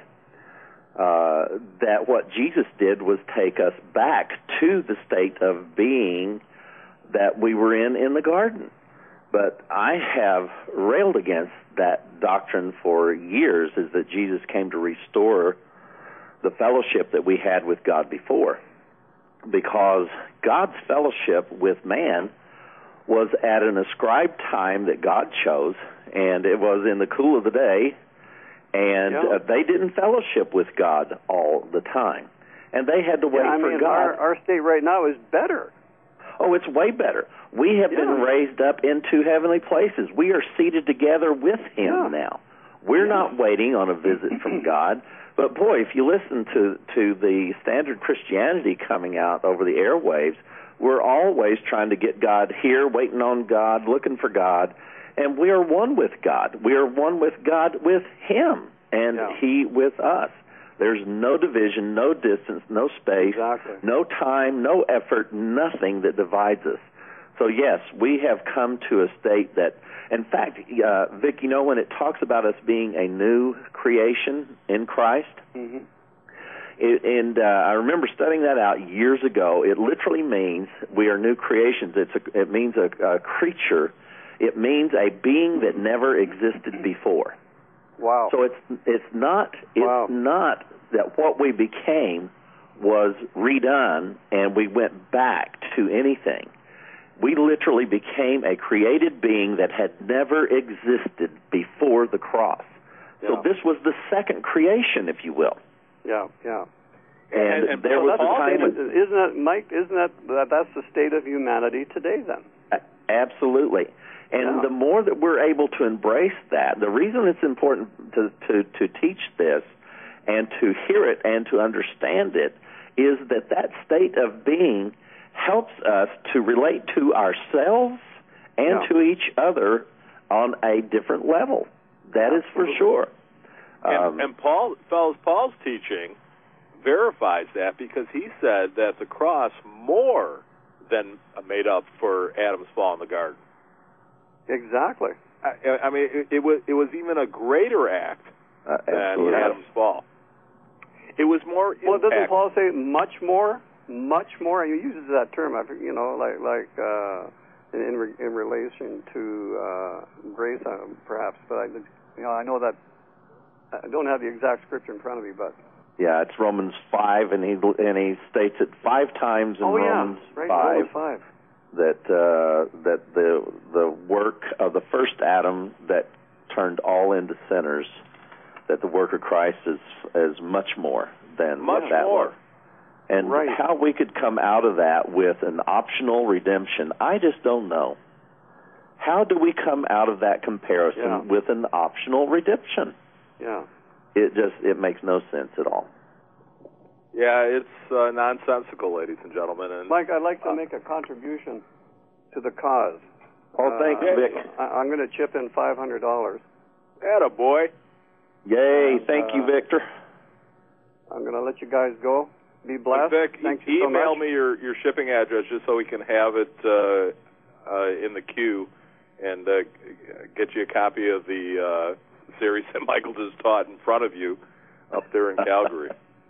uh, that what Jesus did was take us back to the state of being that we were in in the garden. But I have railed against that doctrine for years, is that Jesus came to restore the fellowship that we had with God before. Because God's fellowship with man was at an ascribed time that God chose, and it was in the cool of the day, and yeah. uh, they didn't fellowship with God all the time. And they had to wait yeah, I for mean, God. Our, our state right now is better. Oh, it's way better. We have yeah. been raised up into heavenly places. We are seated together with Him yeah. now. We're yeah. not waiting on a visit from God. But, boy, if you listen to, to the standard Christianity coming out over the airwaves, we're always trying to get God here, waiting on God, looking for God. And we are one with God. We are one with God with Him, and yeah. He with us. There's no division, no distance, no space, exactly. no time, no effort, nothing that divides us. So, yes, we have come to a state that, in fact, uh, Vic, you know, when it talks about us being a new creation in Christ, mm-hmm. it, and uh, I remember studying that out years ago, it literally means we are new creations. It's a, it means a, a creature. It means a being that never existed before. Wow. So it's it's not it's wow. not that what we became was redone and we went back to anything. We literally became a created being that had never existed before the cross. Yeah. So this was the second creation, if you will. Yeah, yeah. And, and, and there so was a time when, isn't that, Mike? Isn't that, that that's the state of humanity today? Then absolutely. And yeah. the more that we're able to embrace that, the reason it's important to, to, to teach this and to hear it and to understand it is that that state of being helps us to relate to ourselves and yeah. to each other on a different level. That Absolutely. is for sure. And, Um, and Paul, fellows, Paul's teaching verifies that, because he said that the cross more than made up for Adam's fall in the garden. Exactly. I, I mean, it, it was it was even a greater act uh, than absolutely. Adam's fall. It was more. Well, doesn't impact. Paul say much more? Much more. He uses that term. I think, you know, like like uh, in in, re, in relation to uh, grace, uh, perhaps. But I, you know, I know that I don't have the exact scripture in front of me, but. Yeah, it's Romans five, and he and he states it five times in oh, Romans yeah. right. five. Romans five. That uh, that the the work of the first Adam that turned all into sinners, that the work of Christ is is much more than much that more. was. And right. how we could come out of that with an optional redemption, I just don't know. How do we come out of that comparison yeah. with an optional redemption? Yeah. It just it makes no sense at all. Yeah, it's uh, nonsensical, ladies and gentlemen. And Mike, I'd like to uh, make a contribution to the cause. Oh, thanks, uh, Vic. I, I'm going to chip in five hundred dollars. atta boy. Yay! And, thank uh, you, Victor. I'm going to let you guys go. Be blessed. Vic, Thank e- you so email much. me your, your shipping address just so we can have it uh, uh, in the queue and uh, get you a copy of the uh, series that Michael just taught in front of you up there in Calgary.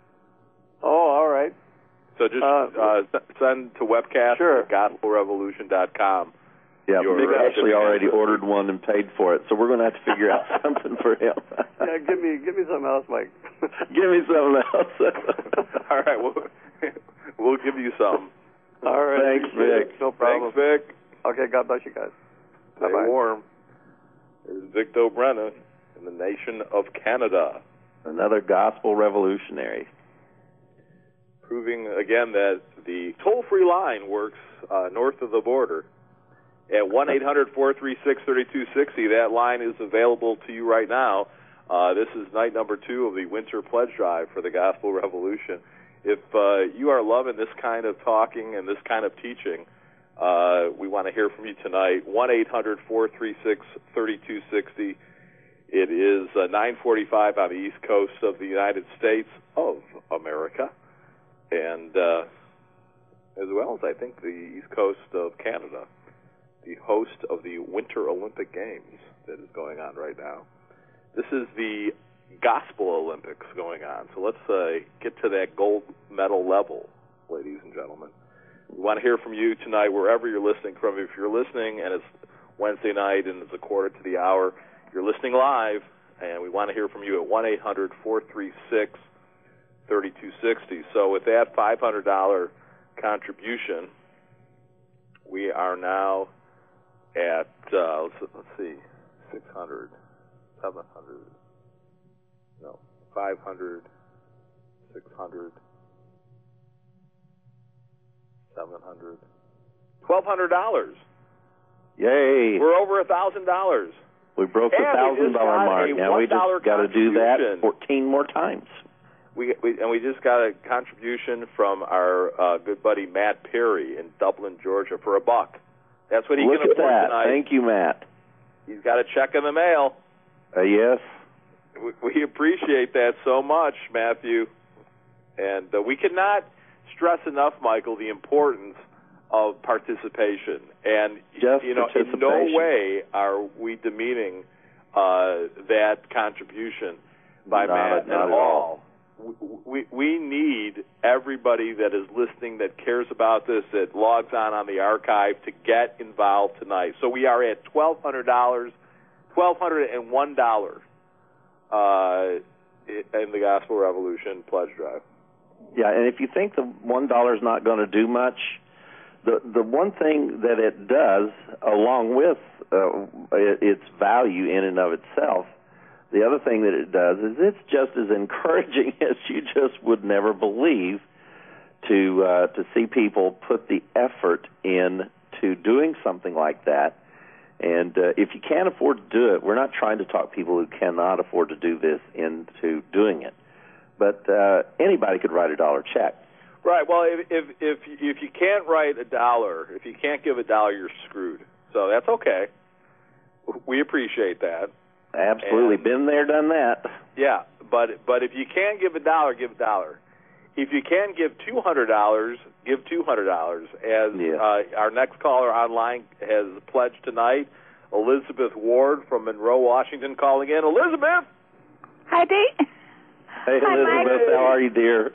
Oh, all right. So just Uh, uh, s- send to webcast Sure. at gospel revolution dot com. Yeah, your, Vic uh, actually shipping already address. ordered one and paid for it, so we're going to have to figure out something for him. Yeah, give me give me something else, Mike. Give me something else. All right, we'll, we'll give you some. All right. Thanks, Vic. No problem. Thanks, Vic. Okay, God bless you guys. Stay Bye-bye. warm. There's Victor Brennan in the nation of Canada. Another gospel revolutionary. Proving again that the toll-free line works uh, north of the border. At one eight hundred, four three six, three two six zero, that line is available to you right now. Uh, this is night number two of the Winter Pledge Drive for the Gospel Revolution. If uh, you are loving this kind of talking and this kind of teaching, Uh, we want to hear from you tonight. one eight hundred four three six three two six zero. It is uh, nine forty-five on the East Coast of the United States of America, and uh, as well as, I think, the East Coast of Canada, the host of the Winter Olympic Games that is going on right now. This is the Gospel Olympics going on, so let's uh, get to that gold medal level, ladies and gentlemen. We want to hear from you tonight wherever you're listening from. If you're listening and it's Wednesday night and it's a quarter to the hour, you're listening live, and we want to hear from you at one eight hundred four three six three two six zero. So with that five hundred dollars contribution, we are now at, uh, let's, let's see, six hundred, seven hundred, no, five hundred, six hundred, seven hundred, twelve hundred dollars. Yay. We're over one thousand dollars. We broke the one thousand dollars mark. Now we just got to do that fourteen more times. We, we and we just got a contribution from our uh, good buddy Matt Perry in Dublin, Georgia, for a buck. That's what he Look can afford at that. tonight. Thank you, Matt. He's got a check in the mail. Uh, yes. We, we appreciate that so much, Matthew. And uh, we cannot stress enough, Michael, the importance of participation. And, Just you know, in no way are we demeaning uh, that contribution by not, Matt not at all. We, we need everybody that is listening, that cares about this, that logs on on the archive, to get involved tonight. So we are at twelve hundred dollars, twelve hundred one dollars uh, in the Gospel Revolution Pledge Drive. Yeah, and if you think the one dollar is not going to do much, the the one thing that it does, along with uh, its value in and of itself, the other thing that it does is it's just as encouraging as you just would never believe to uh, to see people put the effort in to doing something like that. And uh, if you can't afford to do it, we're not trying to talk people who cannot afford to do this into doing it. But uh, anybody could write a dollar check. Right. Well, if, if if if you can't write a dollar, if you can't give a dollar, you're screwed. So that's okay. We appreciate that. Absolutely. And, been there, done that. Yeah, but but if you can give a dollar, give a dollar. If you can give two hundred dollars, give two hundred dollars. As yeah. uh, our next caller online has pledged tonight, Elizabeth Ward from Monroe, Washington, calling in. Elizabeth! Hi, Dee. Hey, Hi, Elizabeth. Mike. How are you, dear?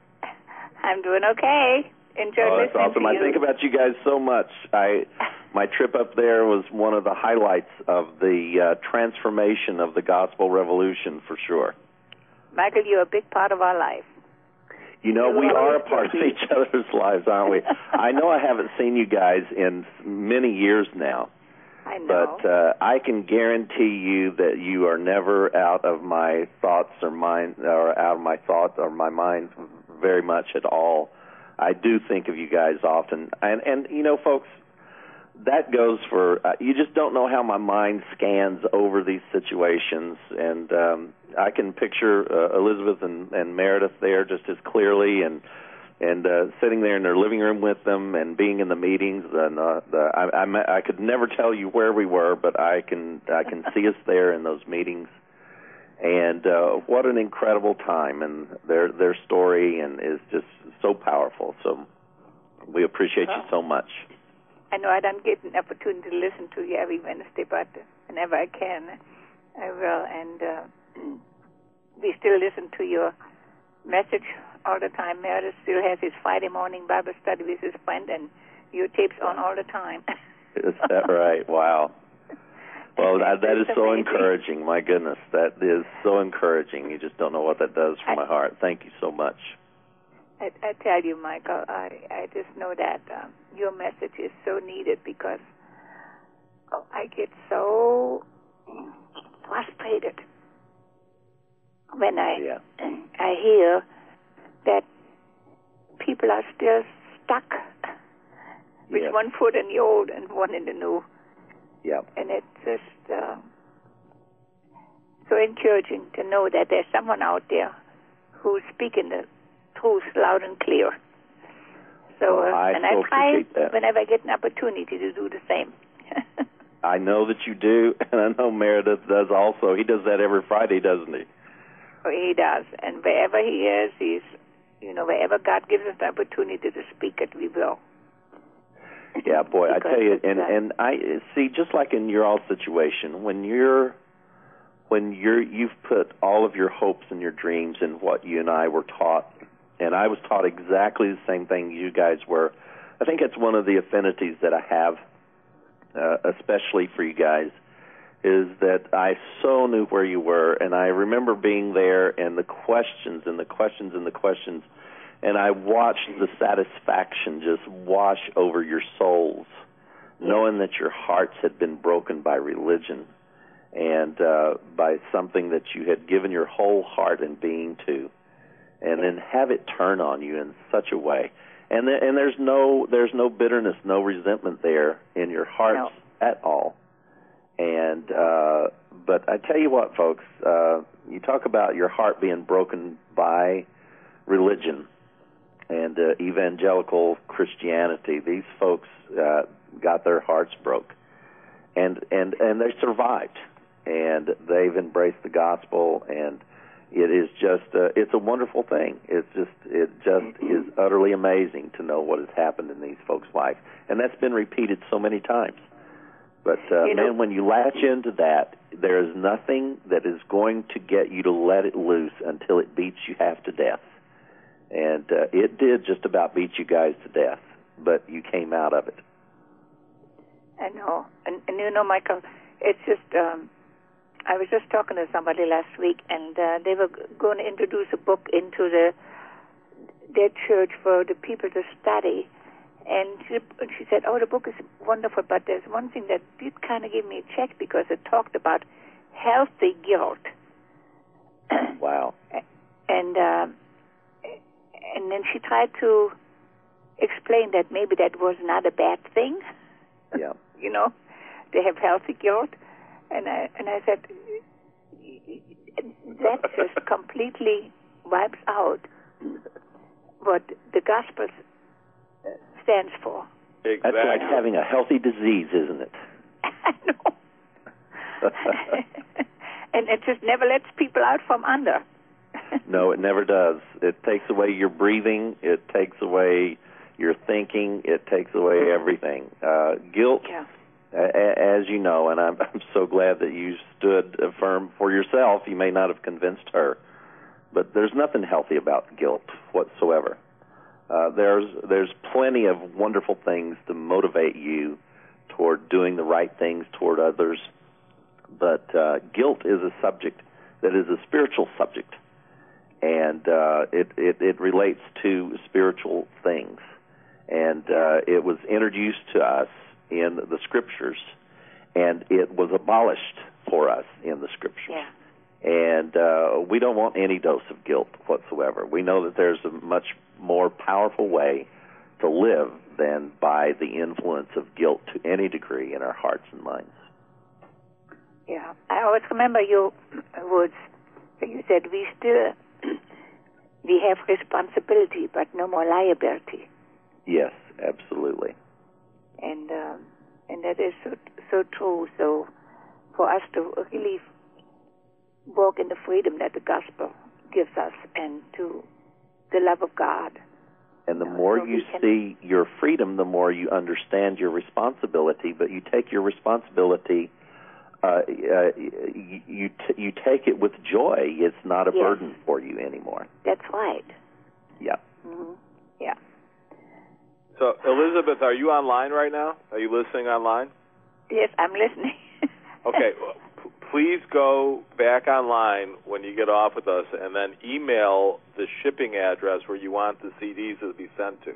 I'm doing okay. Enjoyed oh, that's listening awesome. to I you. think about you guys so much. I my trip up there was one of the highlights of the uh, transformation of the Gospel Revolution, for sure. Michael, you're a big part of our life. You know, we are a part of each other's lives, aren't we? I know I haven't seen you guys in many years now. I know. But uh, I can guarantee you that you are never out of my thoughts or mind, or out of my thoughts or my mind very much at all. I do think of you guys often, and and you know, folks, that goes for uh, you just don't know how my mind scans over these situations, and um, I can picture uh, Elizabeth and, and Meredith there just as clearly, and. And uh, sitting there in their living room with them, and being in the meetings, and uh, the, I, I, I could never tell you where we were, but I can I can see us there in those meetings. And uh, what an incredible time! And their their story and is just so powerful. So we appreciate you so much. I know I don't get an opportunity to listen to you every Wednesday, but whenever I can, I will. And uh, we still listen to your message all the time. Meredith still has his Friday morning Bible study with his friend, and your tapes on all the time. Is that right? Wow. Well, that, that is so encouraging. My goodness, that is so encouraging. You just don't know what that does for I, my heart. Thank you so much. I, I tell you, Michael, I, I just know that um, your message is so needed, because oh, I get so frustrated when I yeah. I hear that people are still stuck with yes. one foot in the old and one in the new. Yeah. And it's just uh, so encouraging to know that there's someone out there who's speaking the truth loud and clear. So, well, uh, I and so I try appreciate that. whenever I get an opportunity to do the same. I know that you do, and I know Meredith does also. He does that every Friday, doesn't he? Oh, he does. And wherever he is, he's, you know, wherever God gives us the opportunity to speak it, we will. Yeah, boy, I tell you, and uh, and I see, just like in your all situation, when you're when you're you've put all of your hopes and your dreams in what you and I were taught, and I was taught exactly the same thing you guys were. I think it's one of the affinities that I have, uh, especially for you guys, is that I so knew where you were, and I remember being there, and the questions and the questions and the questions, and I watched the satisfaction just wash over your souls, knowing that your hearts had been broken by religion and uh, by something that you had given your whole heart and being to, and then have it turn on you in such a way. And th- and there's no there's no bitterness, no resentment there in your hearts no. at all. And uh, but I tell you what, folks, uh, you talk about your heart being broken by religion and uh, evangelical Christianity. These folks uh, got their hearts broke, and and and they survived, and they've embraced the gospel, and it is just uh, it's a wonderful thing. It's just it just is utterly amazing to know what has happened in these folks' life, and that's been repeated so many times. But uh, you know, man, when you latch into that, there is nothing that is going to get you to let it loose until it beats you half to death. And uh, it did just about beat you guys to death, but you came out of it. I know. And, and you know, Michael, it's just, um, I was just talking to somebody last week, and uh, they were going to introduce a book into the their church for the people to study. And she, she said, oh, the book is wonderful, but there's one thing that did kind of give me a check, because it talked about healthy guilt. Wow. And uh, and then she tried to explain that maybe that was not a bad thing. Yeah. You know, they have healthy guilt. And I, and I said, that just completely wipes out what the gospel stands for. Exactly. That's like having a healthy disease, isn't it? I know. And it just never lets people out from under. No, it never does. It takes away your breathing. It takes away your thinking. It takes away everything. Uh, guilt, yeah. a- as you know, and I'm, I'm so glad that you stood firm for yourself. You may not have convinced her, but there's nothing healthy about guilt whatsoever. Uh, there's there's plenty of wonderful things to motivate you toward doing the right things toward others, but uh, guilt is a subject that is a spiritual subject, and uh, it, it it relates to spiritual things, and uh, it was introduced to us in the Scriptures, and it was abolished for us in the Scriptures. Yeah. And uh, we don't want any dose of guilt whatsoever. We know that there's a much more powerful way to live than by the influence of guilt to any degree in our hearts and minds. Yeah. I always remember your words. You said, we still, we have responsibility, but no more liability. Yes, absolutely. And um, and that is so, so true. So for us to really walk in the freedom that the gospel gives us, and to the love of God. And the you know, more so you can... see your freedom, the more you understand your responsibility, but you take your responsibility, uh, uh, you, you, t- you take it with joy. It's not a yes. burden for you anymore. That's right. Yeah. Mm-hmm. Yeah. So, Elizabeth, are you online right now? Are you listening online? Yes, I'm listening. Okay. Well, p- please go back online when you get off with us, and then email the shipping address where you want the C Ds to be sent to.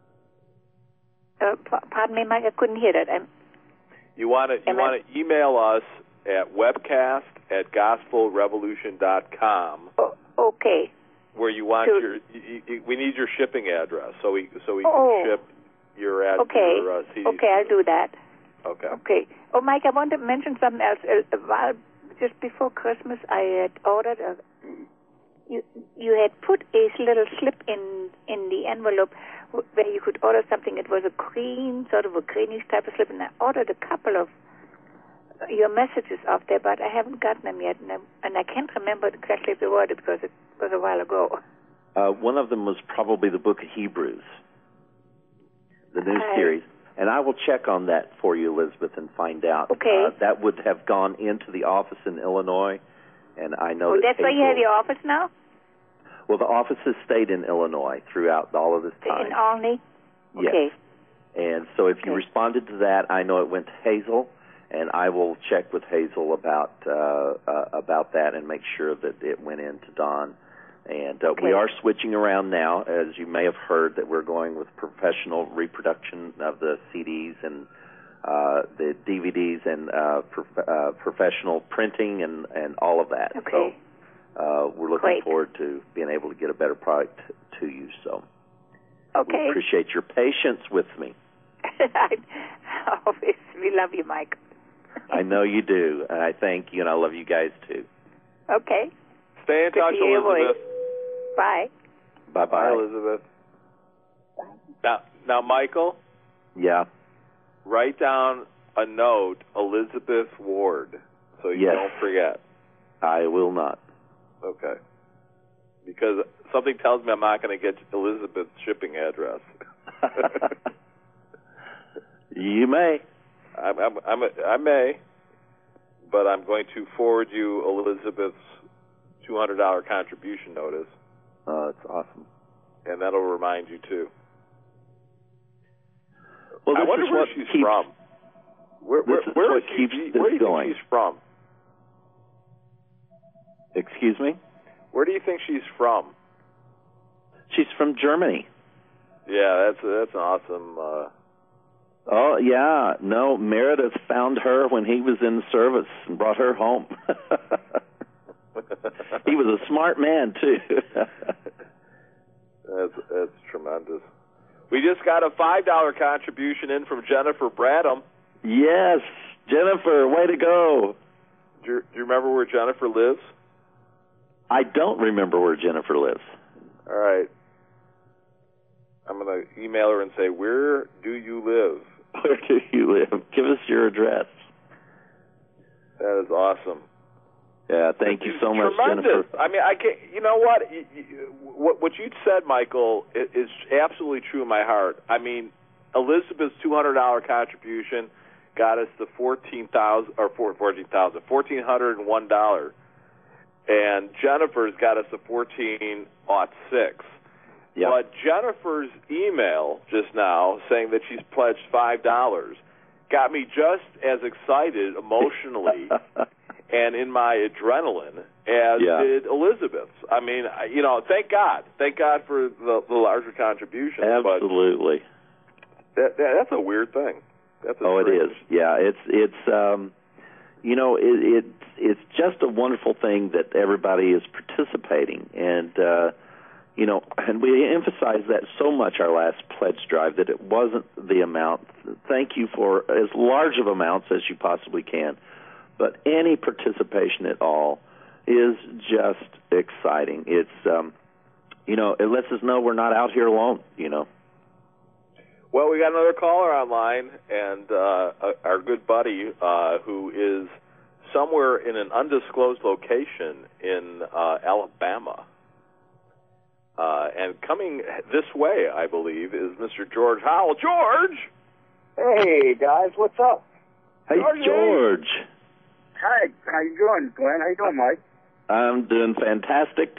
Uh, p- pardon me, Mike, I couldn't hear that. I'm... You want to you want to email us at webcast at gospel revolution dot com. Oh, okay. Where you want to... your, you, you, we need your shipping address so we so we oh. can ship your ad, okay. your uh, C Ds. Okay, I'll do that. Okay. Okay. Oh, Mike, I want to mention something else. A, a while just before Christmas, I had ordered a you you had put a little slip in in the envelope where you could order something. It was a green, sort of a greenish type of slip, and I ordered a couple of your messages off there, but I haven't gotten them yet, and I, and I can't remember exactly the word because it was a while ago. Uh, one of them was probably the Book of Hebrews, the new I, series. And I will check on that for you, Elizabeth, and find out. Okay. Uh, that would have gone into the office in Illinois, and I know oh, that that's why you have Hazel, your office now? Well, the office has stayed in Illinois throughout all of this time. In Olney? Okay. Yes. And so if you Okay. responded to that, I know it went to Hazel, and I will check with Hazel about uh, uh, about that and make sure that it went in to Don. And uh, Okay. we are switching around now, as you may have heard, that we're going with professional reproduction of the C Ds and uh, the D V Ds and uh, prof- uh, professional printing and, and all of that. Okay. So uh, we're looking Great. forward to being able to get a better product to you. So Okay. we appreciate your patience with me. I always, we love you, Mike. I know you do, and I thank you, and I love you guys too. Okay. Stay in Good touch, to hear your Elizabeth. voice. Bye. Bye Bye, bye. Elizabeth. Now, now, Michael, Yeah. write down a note, Elizabeth Ward, so you Yes. don't forget. I will not. Okay. Because something tells me I'm not going to get Elizabeth's shipping address. You may. I'm, I'm, I'm a, I may, but I'm going to forward you Elizabeth's two hundred dollars contribution notice, Oh, that's awesome. and that'll remind you too. Well, I this wonder is where what she's keeps, from. Where, where, this is where what she- keeps she- this where do you going. think she's from? Excuse me? Where do you think she's from? She's from Germany. Yeah, that's that's an awesome. Uh, Oh, yeah. No, Meredith found her when he was in the service and brought her home. He was a smart man, too. that's that's tremendous. We just got a five dollar contribution in from Jennifer Bradham. Yes. Jennifer, way to go. Do you, do you remember where Jennifer lives? I don't remember where Jennifer lives. All right. I'm going to email her and say, where do you live? Where do you live? Give us your address. That is awesome. Yeah, thank you so much, Tremendous. Jennifer. I mean, I can't, you know what? You, you, what what you said, Michael, is, is absolutely true in my heart. I mean, Elizabeth's two hundred dollars contribution got us the fourteen thousand or fourteen thousand, fourteen hundred and one dollars, and Jennifer's got us the fourteen oh six. Yep. But Jennifer's email just now saying that she's pledged five dollars got me just as excited emotionally and in my adrenaline as Yeah. did Elizabeth's. I mean, I- you know, thank God. Thank God for the, the larger contribution. Absolutely. But that, that, that's a weird thing. That's a Oh, it strange- is. Yeah, it's it's um, you know, it, it it's just a wonderful thing that everybody is participating, and uh, you know, and we emphasized that so much our last pledge drive that it wasn't the amount. Thank you for as large of amounts as you possibly can, but any participation at all is just exciting. It's um, you know, it lets us know we're not out here alone. You know. Well, we got another caller online, and uh, our good buddy, uh, who is somewhere in an undisclosed location in uh, Alabama. Uh, and coming this way, I believe, is Mister George Howell. George! Hey guys, what's up? Hey, George. George. Hi, how you doing, Glenn? How you doing, Mike? I'm doing fantastic.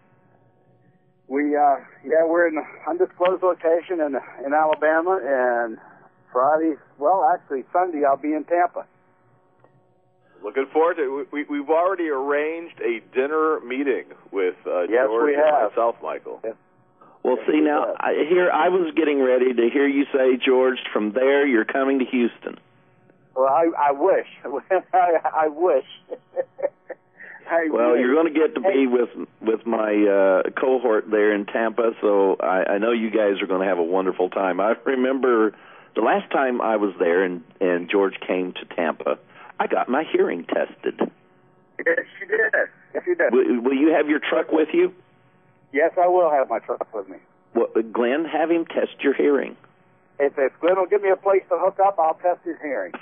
We uh, yeah, we're in an undisclosed location in in Alabama, and Friday, well, actually Sunday, I'll be in Tampa. Looking forward to it. We, we've already arranged a dinner meeting with uh, Yes, George we and have. myself, Michael. Yes. Well, see, now, I, here, I was getting ready to hear you say, George, from there you're coming to Houston. Well, I I wish, I, I wish. I Well, wish. you're going to get to be with with my uh, cohort there in Tampa, so I, I know you guys are going to have a wonderful time. I remember the last time I was there and, and George came to Tampa, I got my hearing tested. Yes, you did. Yes, you did. Will, will you have your truck with you? Yes, I will have my truck with me. Well, Glenn, have him test your hearing. If, if Glenn will give me a place to hook up, I'll test his hearing.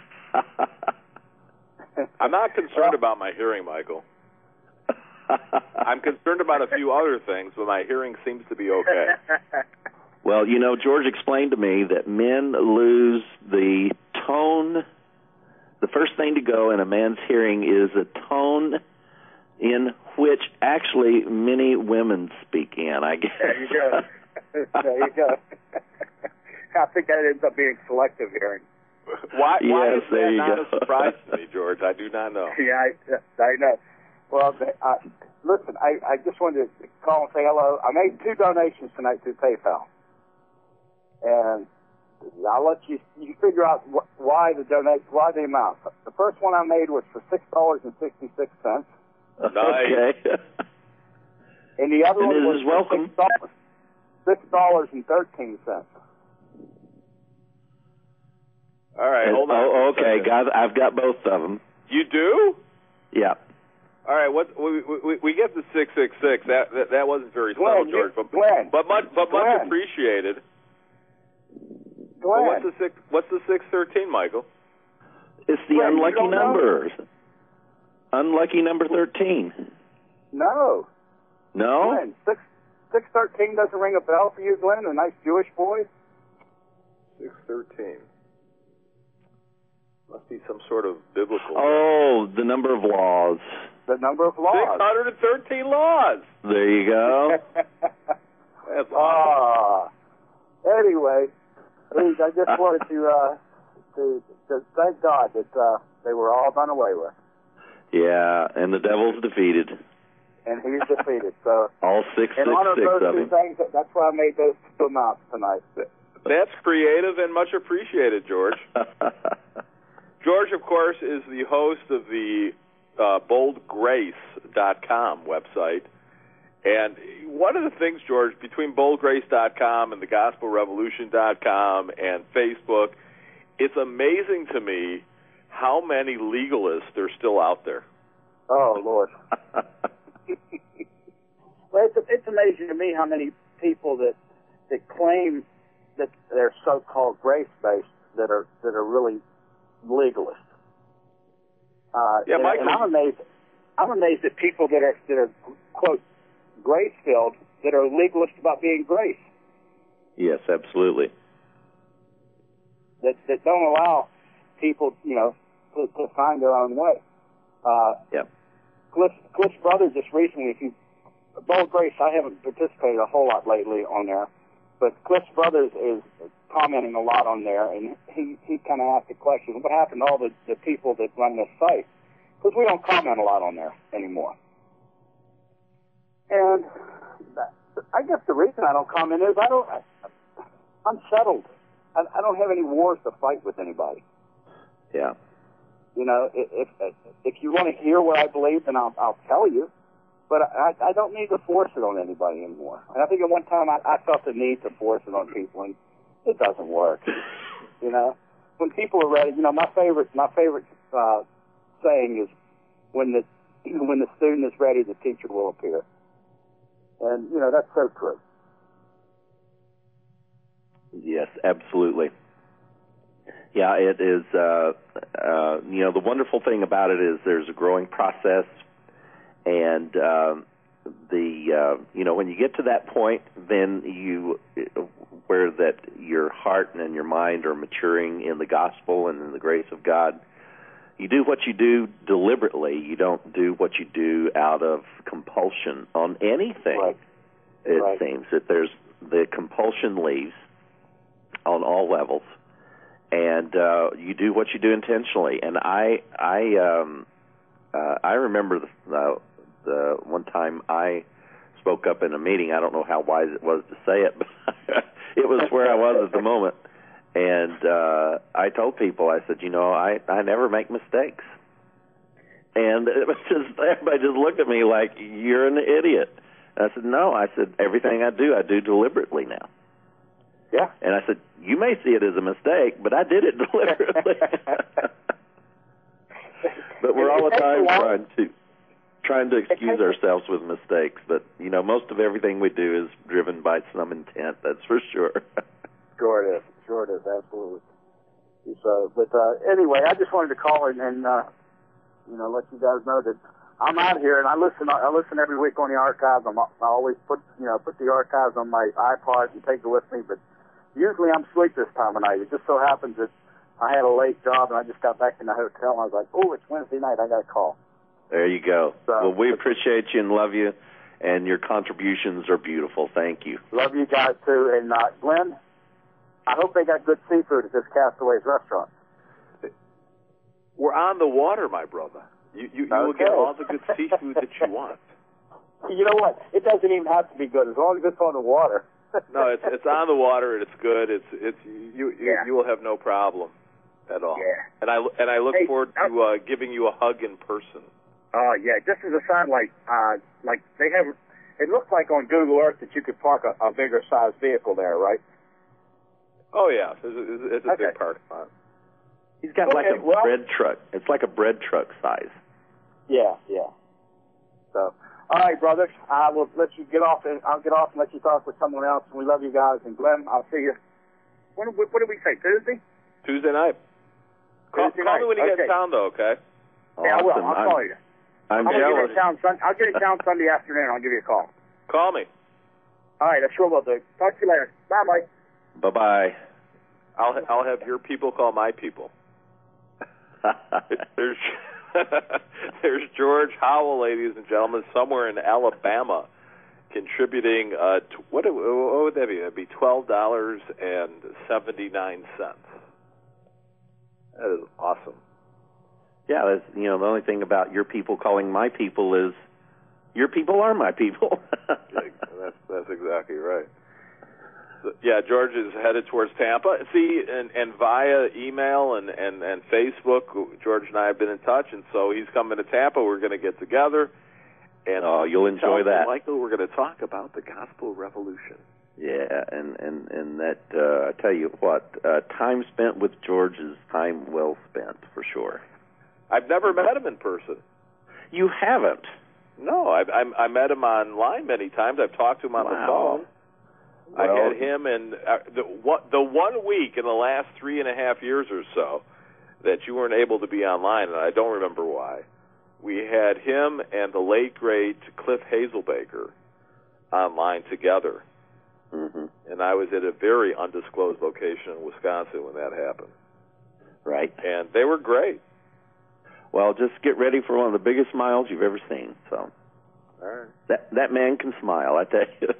I'm not concerned well, about my hearing, Michael. I'm concerned about a few other things, but my hearing seems to be okay. Well, you know, George explained to me that men lose the tone. The first thing to go in a man's hearing is a tone in which actually many women speak in, I guess. There you go. There you go. I think that ends up being selective hearing. Why, why yes, is that not go. a surprise to me, George? I do not know. Yeah, I, I know. Well, uh, listen, I, I just wanted to call and say hello. I made two donations tonight through PayPal. And I'll let you you figure out wh- why the donate why the amount. The first one I made was for six dollars and sixty six cents. Nice. Okay. And the other and one was is welcome. six dollars and thirteen cents. All right, hold on. Oh, okay. Got, I've got both of them. You do? Yeah. All right. What we we, we get the six six six. That, that that wasn't very Glenn, subtle, George, but Glenn, but much but Glenn. much appreciated. Glenn. Well, what's the six? What's the six thirteen, Michael? It's the Glenn, unlucky you don't number. know? Unlucky number thirteen. No. No? Glenn, six six thirteen doesn't ring a bell for you, Glenn? A nice Jewish boy. Six thirteen. Must be some sort of biblical. Oh, the number of laws. The number of laws. Six hundred and thirteen laws. There you go. That's awesome. Ah. Anyway, please, I just wanted to uh, to, to thank God that uh, they were all done away with. Yeah, and the devil's defeated. And he's defeated. So all six, in six, honor of six those of two him. things, that's why I made those two amounts tonight. That's creative and much appreciated, George. George, of course, is the host of the uh, bold grace dot com website. And one of the things, George, between bold grace dot com and the gospel revolution dot com and Facebook, it's amazing to me how many legalists are still out there. Oh, Lord. Well, it's, it's amazing to me how many people that that claim that they're so-called grace-based that are that are really legalists. Uh, yeah, and, Michael, and I'm amazed. I'm amazed at people that are that are quote grace-filled that are legalist about being grace. Yes, absolutely. That that don't allow people, you know, to, to find their own way. Uh, yep. Cliff Cliff's brother just recently, if you Bold Grace, I haven't participated a whole lot lately on there, but Cliff's brother is commenting a lot on there, and he, he kind of asked the question, what happened to all the, the people that run this site? Because we don't comment a lot on there anymore. And that, I guess the reason I don't comment is I don't, I, I'm settled. I, I don't have any wars to fight with anybody. Yeah. You know, if if, if you want to hear what I believe, then I'll, I'll tell you. But I, I don't need to force it on anybody anymore. And I think at one time I, I felt the need to force it on people, and it doesn't work. You know, when people are ready, you know, my favorite my favorite uh, saying is, when the when the student is ready, the teacher will appear. And you know, that's so true. Yes, absolutely. Yeah, it is. Uh, uh, you know, the wonderful thing about it is there's a growing process. And um, the uh, you know, when you get to that point, then you where that your heart and your mind are maturing in the gospel and in the grace of God, you do what you do deliberately. You don't do what you do out of compulsion on anything. Right. It right. seems that there's the compulsion leaves on all levels, and uh, you do what you do intentionally. And I I um, uh, I remember the. Uh, The one time I spoke up in a meeting, I don't know how wise it was to say it, but it was where I was at the moment. And uh, I told people, I said, you know, I, I never make mistakes. And it was just, everybody just looked at me like, you're an idiot. And I said, no. I said, everything I do, I do deliberately now. Yeah. And I said, you may see it as a mistake, but I did it deliberately. But we're all the time trying to. trying to excuse ourselves with mistakes, but, you know, most of everything we do is driven by some intent, that's for sure. Sure it is. Sure it is, absolutely. So, but uh, anyway, I just wanted to call and, and uh, you know, let you guys know that I'm out here, and I listen I listen every week on the archives. I'm, I always put, you know, put the archives on my iPod and take it with me, but usually I'm asleep this time of night. It just so happens that I had a late job, and I just got back in the hotel, and I was like, oh, it's Wednesday night. I got to call. There you go. So, well, we appreciate you and love you, and your contributions are beautiful. Thank you. Love you guys, too. And, uh, Glenn, I hope they got good seafood at this Castaways restaurant. We're on the water, my brother. You, you, you okay. will get all the good seafood that you want. You know what? It doesn't even have to be good as long as it's on the water. No, it's it's on the water and it's good. It's it's you you, Yeah. you will have no problem at all. Yeah. And I and I look Hey, forward to uh, giving you a hug in person. Oh, yeah. Just as a sign, like, uh, like they have, it looks like on Google Earth that you could park a, a bigger size vehicle there, right? Oh yeah, it's, it's, it's a Okay. big parking lot. He's got like Okay, a well- bread truck. It's like a bread truck size. Yeah, yeah. So, all right, brothers. I will let you get off, and I'll get off and let you talk with someone else. We love you guys, and Glenn, I'll see you. When, what did we say? Tuesday? Tuesday night. Call, Tuesday call night. me when you Okay. get in town, though. Okay. Yeah, I will. Awesome. I'll I'm, call you. I'm I'll get jealous. in town. Sun, I'll get in town Sunday afternoon. I'll give you a call. Call me. All right, I sure will do. Talk to you later. Bye, Mike. Bye bye. I'll I'll have your people call my people. There's there's George Howell, ladies and gentlemen, somewhere in Alabama, contributing. Uh, t- what, what would that be? That'd be twelve dollars and seventy nine cents. That is awesome. Yeah, that's, you know, the only thing about your people calling my people is your people are my people. that's that's exactly right. So, yeah, George is headed towards Tampa. See, and, and via email and, and, and Facebook, George and I have been in touch, and so he's coming to Tampa. We're going to get together. And oh, you'll enjoy that. Michael, we're going to talk about the gospel revolution. Yeah, and, and, and that, uh, I tell you what, uh, time spent with George is time well spent, for sure. I've never met him in person. You haven't? No, I, I, I met him online many times. I've talked to him on Wow. the phone. Well, I had him in uh, the, one, the one week in the last three and a half years or so that you weren't able to be online, and I don't remember why. We had him and the late, great Cliff Hazelbaker online together. Mm-hmm. And I was at a very undisclosed location in Wisconsin when that happened. Right. And they were great. Well, just get ready for one of the biggest smiles you've ever seen. So All right. that that man can smile, I tell you.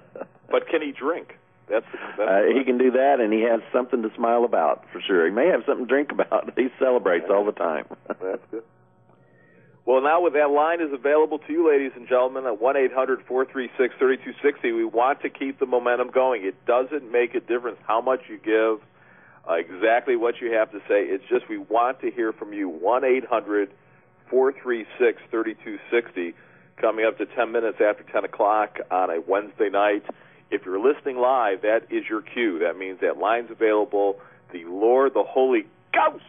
But can he drink? That's, that's uh, he can do that, and he has something to smile about, for sure. He may have something to drink about. He celebrates all the time. That's good. Well, now with that line is available to you, ladies and gentlemen, at one eight hundred four three six three two six zero. We want to keep the momentum going. It doesn't make a difference how much you give, uh, exactly what you have to say. It's just we want to hear from you. one eight hundred four three six three two six zero, coming up to ten minutes after ten o'clock on a Wednesday night. If you're listening live, that is your cue. That means that line's available. The Lord, the Holy Ghost,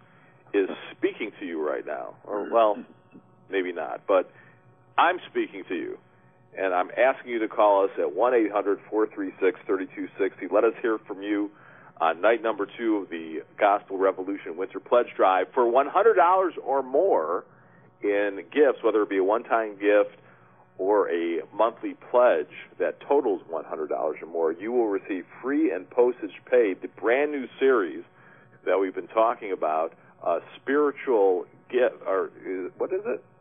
is speaking to you right now. Or, well, maybe not, but I'm speaking to you. And I'm asking you to call us at one eight hundred four three six three two six zero. Let us hear from you on night number two of the Gospel Revolution Winter Pledge Drive for one hundred dollars or more in gifts, whether it be a one-time gift or a monthly pledge that totals one hundred dollars or more. You will receive free and postage paid, the brand new series that we've been talking about, uh, spiritual gift, or is, what is it?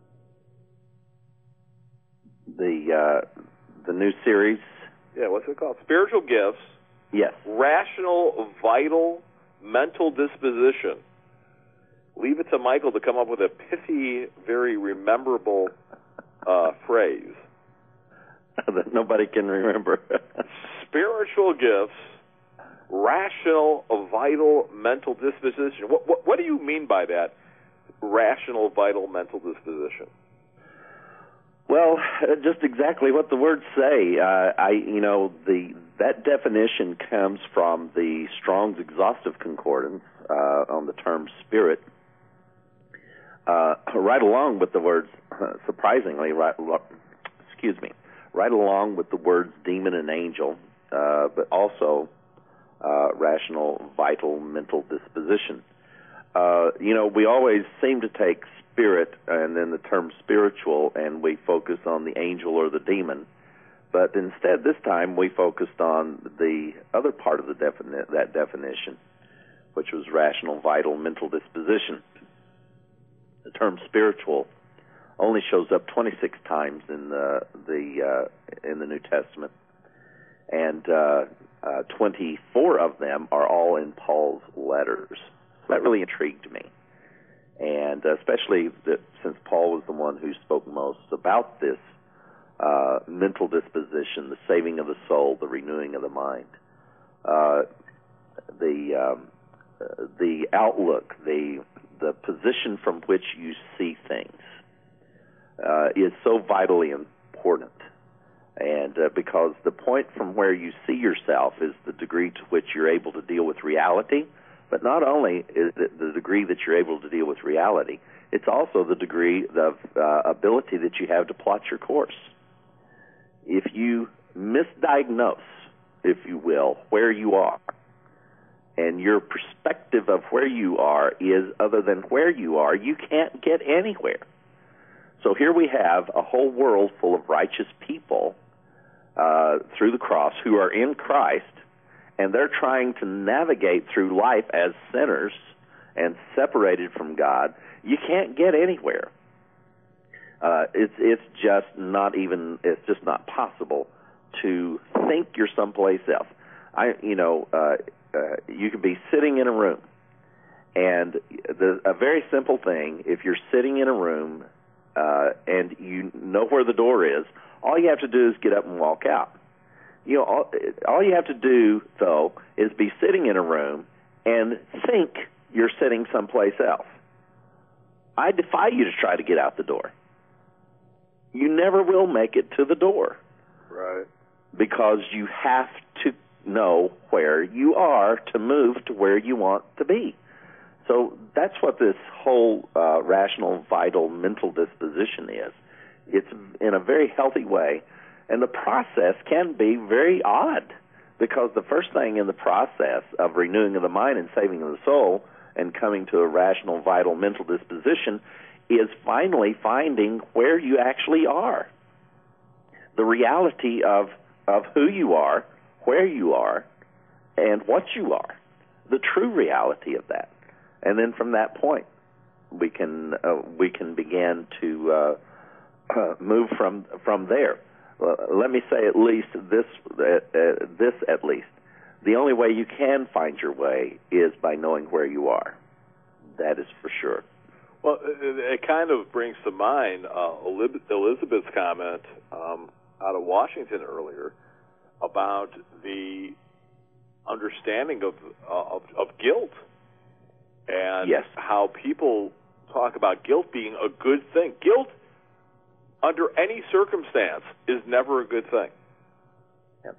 The uh, the new series. Yeah, what's it called? Spiritual Gifts. Yes. Rational, vital, mental disposition. Leave it to Michael to come up with a pithy, very rememberable uh, phrase. That nobody can remember. Spiritual gifts, rational, vital, mental disposition. What, what, what do you mean by that? Rational, vital, mental disposition. Well, just exactly what the words say. Uh, I, you know, the that definition comes from the Strong's Exhaustive Concordance uh, on the term spirit, uh, right along with the words surprisingly, right, excuse me, right along with the words demon and angel, uh, but also uh, rational, vital, mental disposition. Uh, you know, we always seem to take spirit and then the term spiritual, and we focus on the angel or the demon. But instead, this time, we focused on the other part of the defini- that definition, which was rational, vital, mental disposition. The term spiritual only shows up twenty-six times in the, the uh, in the New Testament, and uh, uh, twenty-four of them are all in Paul's letters. So that really intrigued me, and especially that since Paul was the one who spoke most about this uh, mental disposition, the saving of the soul, the renewing of the mind, uh, the um, uh, the outlook, the the position from which you see things uh, is so vitally important. And uh, because the point from where you see yourself is the degree to which you're able to deal with reality, but not only is it the degree that you're able to deal with reality, it's also the degree of uh, ability that you have to plot your course. If you misdiagnose, if you will, where you are, and your perspective of where you are is other than where you are, you can't get anywhere. So here we have a whole world full of righteous people uh, through the cross who are in Christ, and they're trying to navigate through life as sinners and separated from God. You can't get anywhere. Uh, it's it's just not even it's just not possible to think you're someplace else. I you know uh, uh, you could be sitting in a room, and the, a very simple thing. If you're sitting in a room uh, and you know where the door is, all you have to do is get up and walk out. You know, all, all you have to do though is be sitting in a room and think you're sitting someplace else. I defy you to try to get out the door. You never will make it to the door. Right. Because you have to know where you are to move to where you want to be. So that's what this whole uh, rational, vital, mental disposition is. It's in a very healthy way, and the process can be very odd, because the first thing in the process of renewing of the mind and saving of the soul and coming to a rational, vital, mental disposition is finally finding where you actually are. The reality of, of who you are, where you are, and what you are. The true reality of that. And then from that point, we can uh, we can begin to uh, uh, move from from there. Uh, let me say at least this uh, uh, this at least. The only way you can find your way is by knowing where you are. That is for sure. Well, it kind of brings to mind uh, Elizabeth's comment um, out of Washington earlier about the understanding of of, of guilt, and yes. how people talk about guilt being a good thing. Guilt, under any circumstance, is never a good thing. Yep.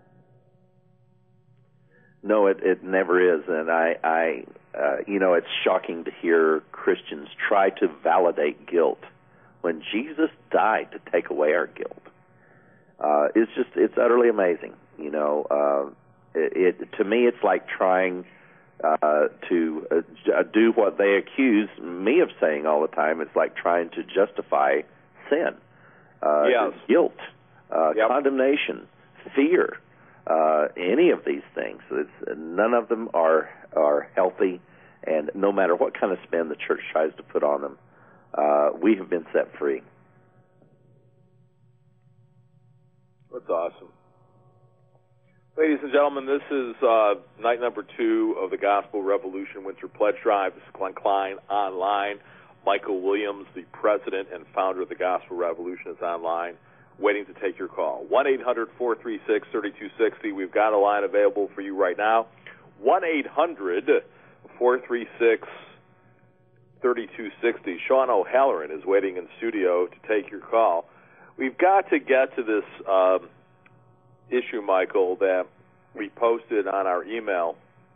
No, it, it never is, and I, I uh, you know, it's shocking to hear Christians try to validate guilt when Jesus died to take away our guilt. Uh, it's just, it's utterly amazing. You know, uh, it, it to me, it's like trying uh, to uh, do what they accuse me of saying all the time. It's like trying to justify sin, uh, yes. guilt, uh, yep. condemnation, fear. Uh, any of these things, it's, none of them are are healthy, and no matter what kind of spin the church tries to put on them, uh, we have been set free. That's awesome. Ladies and gentlemen, this is uh, night number two of the Gospel Revolution Winter Pledge Drive. This is Glenn Klein online. Michael Williams, the president and founder of the Gospel Revolution, is online, waiting to take your call. one eight hundred four three six three two six zero. We've got a line available for you right now. one eight hundred four three six three two six zero. Sean O'Halloran is waiting in studio to take your call. We've got to get to this um, issue, Michael, that we posted on our email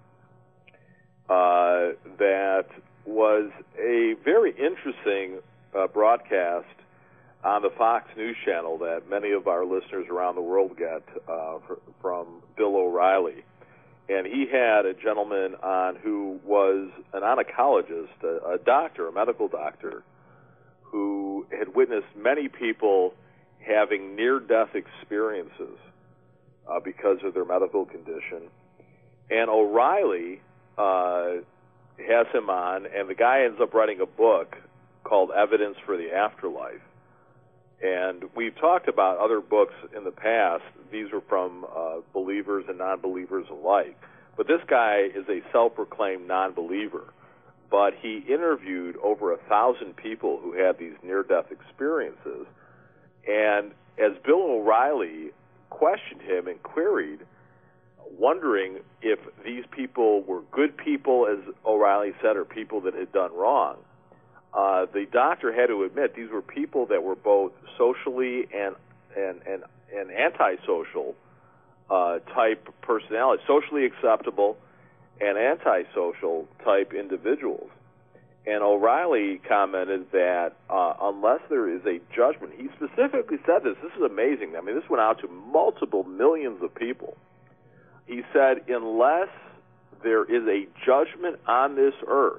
uh, that was a very interesting uh, broadcast on the Fox News Channel that many of our listeners around the world get uh, from Bill O'Reilly. And he had a gentleman on who was an oncologist, a, a doctor, a medical doctor, who had witnessed many people having near-death experiences uh, because of their medical condition. And O'Reilly uh, has him on, and the guy ends up writing a book called Evidence for the Afterlife. And we've talked about other books in the past. These are from uh, believers and non-believers alike. But this guy is a self-proclaimed non-believer. But he interviewed over a thousand people who had these near-death experiences. And as Bill O'Reilly questioned him and queried, wondering if these people were good people, as O'Reilly said, or people that had done wrong, Uh, the doctor had to admit these were people that were both socially and and and, and antisocial uh, type personalities, socially acceptable and antisocial type individuals. And O'Reilly commented that uh, unless there is a judgment, he specifically said this. This is amazing. I mean, this went out to multiple millions of people. He said, unless there is a judgment on this earth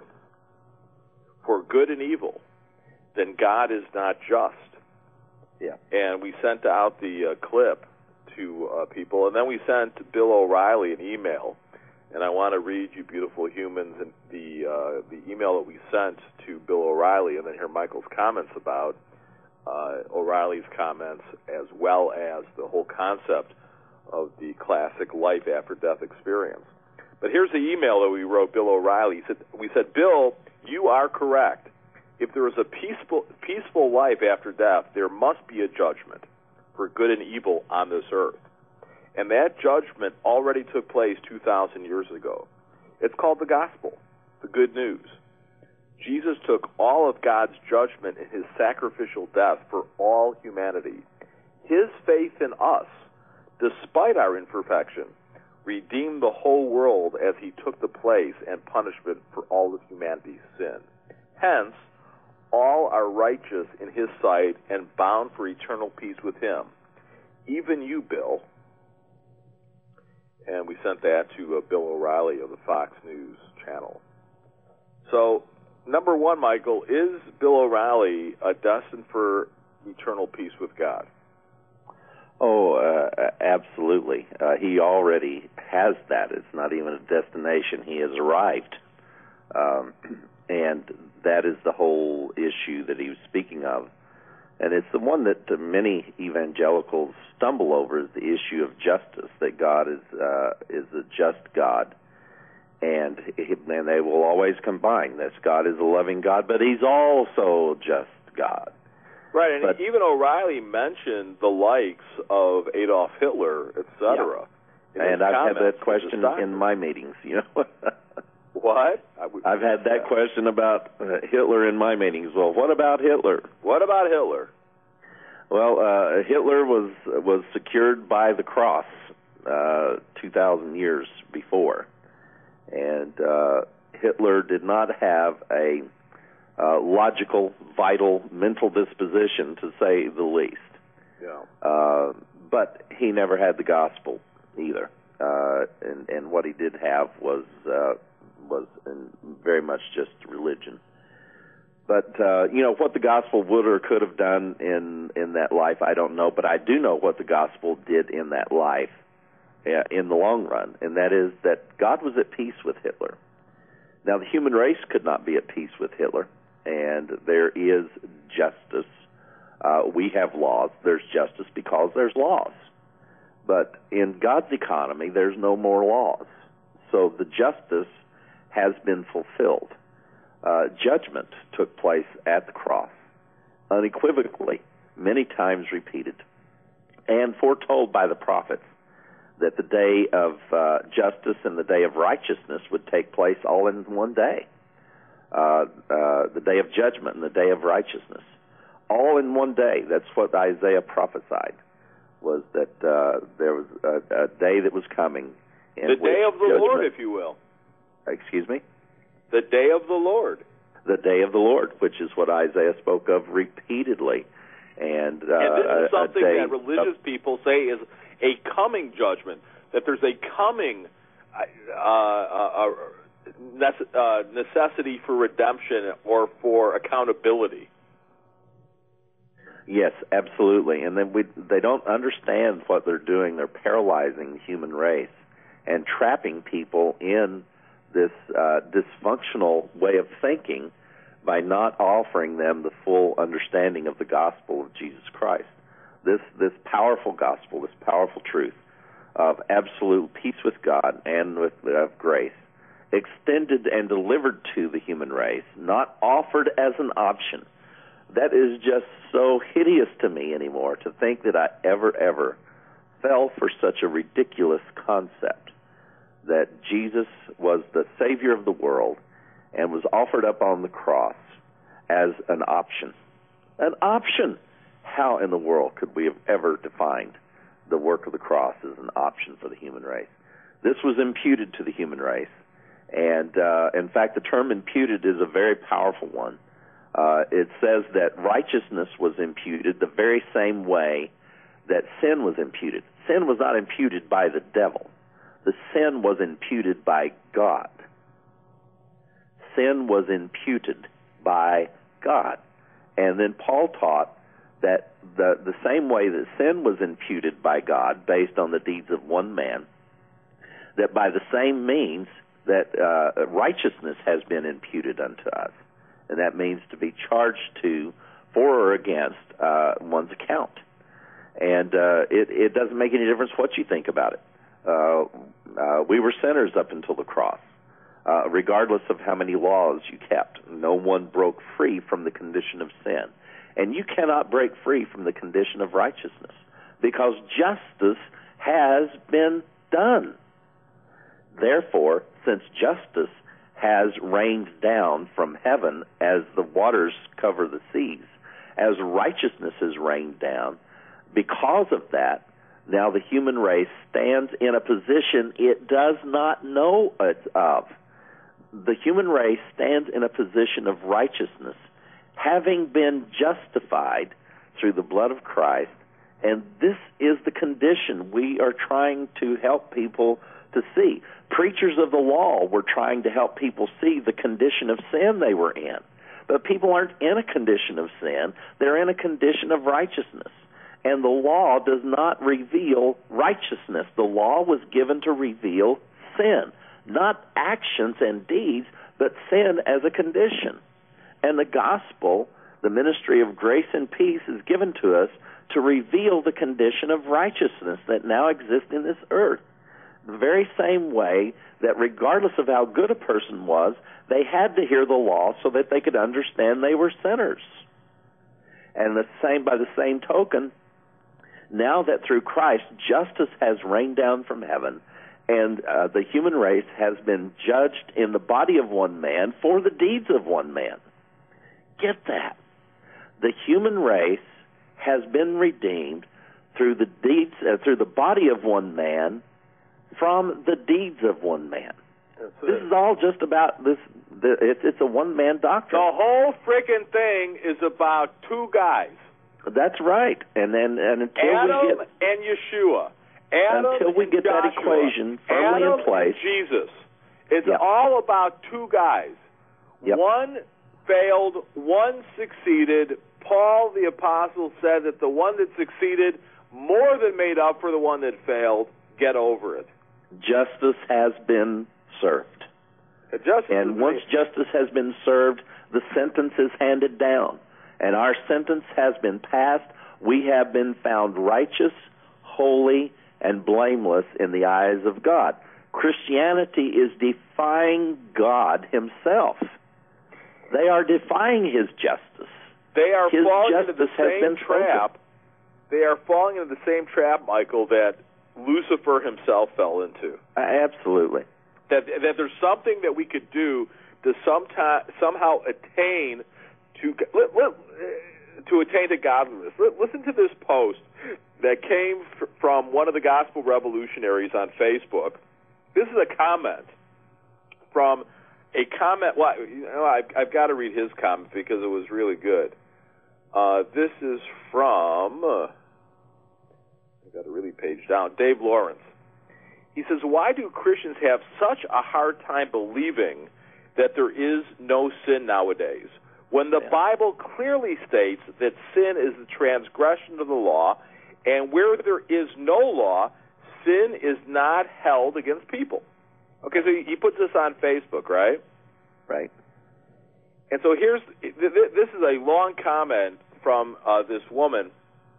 for good and evil, then God is not just. Yeah. And we sent out the uh, clip to uh, people, and then we sent Bill O'Reilly an email. And I want to read you, beautiful humans, and the uh, the email that we sent to Bill O'Reilly, and then hear Michael's comments about uh, O'Reilly's comments, as well as the whole concept of the classic life after death experience. But here's the email that we wrote Bill O'Reilly. He said, we said, Bill, you are correct. If there is a peaceful peaceful life after death, there must be a judgment for good and evil on this earth. And that judgment already took place two thousand years ago. It's called the gospel, the good news. Jesus took all of God's judgment in his sacrificial death for all humanity. His faith in us, despite our imperfection, redeemed the whole world as he took the place and punishment for all of humanity's sin. Hence, all are righteous in his sight and bound for eternal peace with him. Even you, Bill. And we sent that to uh, Bill O'Reilly of the Fox News channel. So, number one, Michael, is Bill O'Reilly uh, destined for eternal peace with God? Oh, uh, absolutely. Uh, he already has that. It's not even a destination. He has arrived. Um, and that is the whole issue that he was speaking of. And it's the one that uh, many evangelicals stumble over, is the issue of justice, that God is uh, is a just God. And, and they will always combine this. God is a loving God, but he's also a just God. Right, and but, even O'Reilly mentioned the likes of Adolf Hitler, et cetera. Yeah. And I've had that question in my meetings, you know. What? I've had that yeah. question about uh, Hitler in my meetings. Well, what about Hitler? What about Hitler? Well, uh, Hitler was was secured by the cross uh, two thousand years before. And uh, Hitler did not have a uh, logical, vital, mental disposition, to say the least. Yeah. Uh, but he never had the gospel either. Uh, and, and what he did have was uh, was in very much just religion. But, uh, you know, what the gospel would or could have done in, in that life, I don't know. But I do know what the gospel did in that life uh, in the long run, and that is that God was at peace with Hitler. Now, the human race could not be at peace with Hitler, and there is justice. Uh, we have laws. There's justice because there's laws. But in God's economy, there's no more laws. So the justice has been fulfilled. Uh, judgment took place at the cross, unequivocally, many times repeated, and foretold by the prophets that the day of uh, justice and the day of righteousness would take place all in one day. Uh, uh, the day of judgment and the day of righteousness, all in one day. That's what Isaiah prophesied, was that uh, there was a, a day that was coming. In the day of the judgment, Lord, if you will. Excuse me? The day of the Lord. The day of the Lord, which is what Isaiah spoke of repeatedly And, uh, and this is something day, that religious uh, people say is a coming judgment, that there's a coming uh, uh, uh, necessity for redemption or for accountability. Yes, absolutely. And then we, they don't understand what they're doing. They're paralyzing the human race and trapping people in this uh, dysfunctional way of thinking by not offering them the full understanding of the gospel of Jesus Christ. This this powerful gospel, this powerful truth of absolute peace with God and with uh, grace, extended and delivered to the human race, not offered as an option. That is just so hideous to me anymore, to think that I ever, ever fell for such a ridiculous concept, that Jesus was the Savior of the world and was offered up on the cross as an option. An option! How in the world could we have ever defined the work of the cross as an option for the human race? This was imputed to the human race. And, uh, in fact, the term imputed is a very powerful one. Uh, it says that righteousness was imputed the very same way that sin was imputed. Sin was not imputed by the devil. The sin was imputed by God. Sin was imputed by God. And then Paul taught that the, the same way that sin was imputed by God based on the deeds of one man, that by the same means that uh, righteousness has been imputed unto us. And that means to be charged to, for or against, uh, one's account. And uh, it, it doesn't make any difference what you think about it. Uh, uh, we were sinners up until the cross. Uh, regardless of how many laws you kept, no one broke free from the condition of sin. And you cannot break free from the condition of righteousness, because justice has been done. Therefore, since justice has rained down from heaven as the waters cover the seas, as righteousness has rained down, because of that, now the human race stands in a position it does not know of. The human race stands in a position of righteousness, having been justified through the blood of Christ, and this is the condition we are trying to help people to see. Preachers of the law were trying to help people see the condition of sin they were in. But people aren't in a condition of sin. They're in a condition of righteousness. And the law does not reveal righteousness. The law was given to reveal sin. Not actions and deeds, but sin as a condition. And the gospel, the ministry of grace and peace, is given to us to reveal the condition of righteousness that now exists in this earth. The very same way that regardless of how good a person was, they had to hear the law so that they could understand they were sinners. And the same, by the same token, now that through Christ justice has rained down from heaven, and uh, the human race has been judged in the body of one man for the deeds of one man. Get that. The human race has been redeemed through the deeds, uh, through the body of one man, from the deeds of one man. This is all just about this. The, it's, it's a one-man doctrine. The whole freaking thing is about two guys. That's right. And then and until Adam we get and Yeshua. Adam until we get Joshua, that equation firmly Adam in place. And Jesus. It's Yep. all about two guys. Yep. One failed, one succeeded. Paul the Apostle said that the one that succeeded more than made up for the one that failed. Get over it. Justice has been served. Justice and once justice has been served, the sentence is handed down. And our sentence has been passed. We have been found righteous, holy, and blameless in the eyes of God. Christianity is defying God himself. They are defying his justice. They are his falling into the justice has same been trap. spoken. They are falling into the same trap, Michael, that Lucifer himself fell into. Uh, absolutely. That that there's something that we could do to sometime, somehow attain to let, let, to attain to godliness. Listen to this post that came f- from one of the gospel revolutionaries on Facebook. This is a comment from a comment. Well, you know, I've, I've got to read his comment because it was really good. Uh, this is from, uh, I've got to really page down, Dave Lawrence. He says, why do Christians have such a hard time believing that there is no sin nowadays, when the yeah. Bible clearly states that sin is the transgression of the law, and where there is no law, sin is not held against people? Okay, so he puts this on Facebook, right? Right. And so here's, this is a long comment from uh, this woman,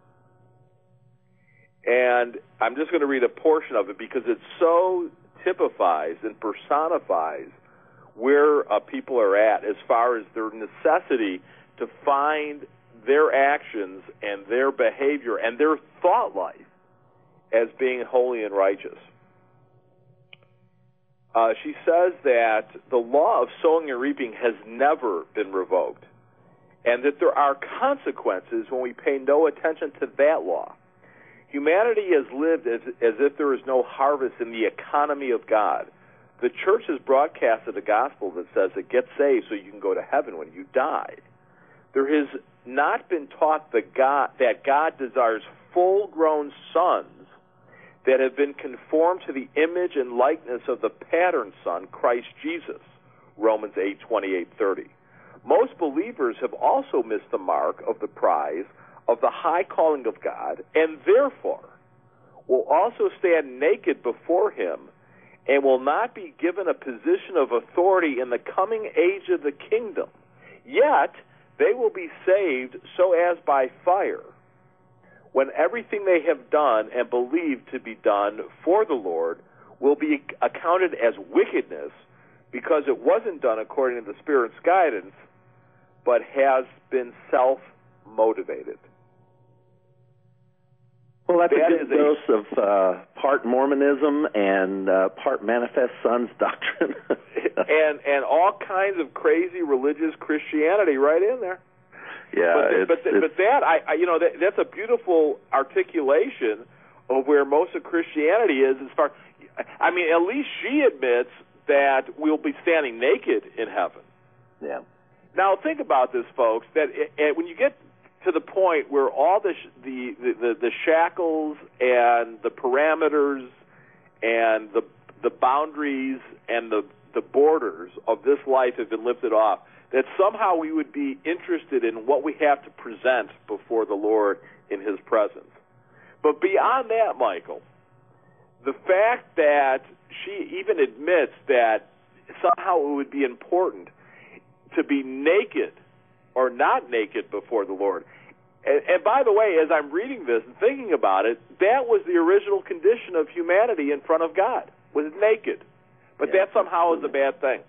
and I'm just going to read a portion of it because it so typifies and personifies where uh, people are at as far as their necessity to find their actions and their behavior and their thought life as being holy and righteous. Uh, she says that the law of sowing and reaping has never been revoked, and that there are consequences when we pay no attention to that law. Humanity has lived as, as if there is no harvest in the economy of God. The church has broadcasted a gospel that says that get saved so you can go to heaven when you die. There has not been taught the God, that God desires full-grown sons that have been conformed to the image and likeness of the pattern son, Christ Jesus, Romans eight twenty-eight thirty. Most believers have also missed the mark of the prize of the high calling of God, and therefore will also stand naked before him and will not be given a position of authority in the coming age of the kingdom. Yet they will be saved so as by fire, when everything they have done and believed to be done for the Lord will be accounted as wickedness, because it wasn't done according to the Spirit's guidance, but has been self-motivated. Well, that's that a good dose a, of uh, part Mormonism and uh, part Manifest Sons doctrine. and and all kinds of crazy religious Christianity right in there. Yeah, but, it's, but, it's, but that I, I you know that, that's a beautiful articulation of where most of Christianity is. As far, I mean, at least she admits that we'll be standing naked in heaven. Yeah. Now think about this, folks. That it, it, when you get to the point where all the, the the the shackles and the parameters and the the boundaries and the the borders of this life have been lifted off, that somehow we would be interested in what we have to present before the Lord in his presence. But beyond that, Michael, the fact that she even admits that somehow it would be important to be naked or not naked before the Lord. And, and by the way, as I'm reading this and thinking about it, that was the original condition of humanity in front of God, was naked. But yeah, that somehow is a bad thing.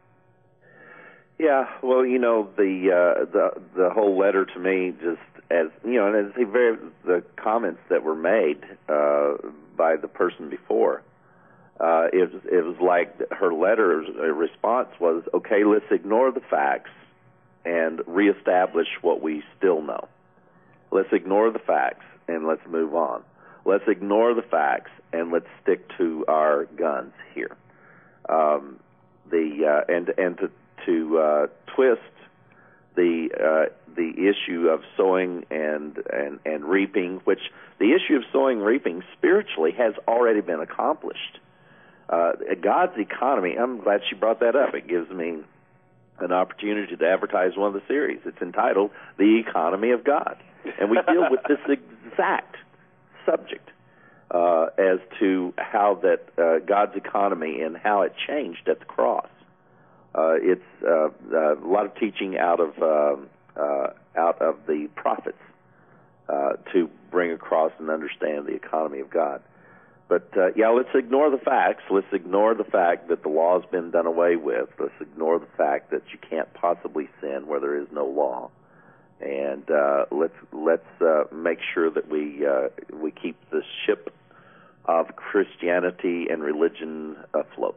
Yeah, well, you know, the uh, the the whole letter to me, just as you know, and as the very the comments that were made uh, by the person before, uh, it was it was like her letter's response was, okay, let's ignore the facts and reestablish what we still know. Let's ignore the facts and let's move on. Let's ignore the facts and let's stick to our guns here. Um, the uh, and and to to uh, twist the uh, the issue of sowing and, and and reaping, which the issue of sowing and reaping spiritually has already been accomplished. Uh, God's economy. I'm glad she brought that up. It gives me an opportunity to advertise one of the series. It's entitled "The Economy of God," and we deal with this exact subject uh, as to how that uh, God's economy and how it changed at the cross. Uh, it's uh, uh, a lot of teaching out of uh, uh, out of the prophets uh, to bring across and understand the economy of God. But uh, yeah, let's ignore the facts. Let's ignore the fact that the law has been done away with. Let's ignore the fact that you can't possibly sin where there is no law. And uh, let's let's uh, make sure that we uh, we keep the ship of Christianity and religion afloat.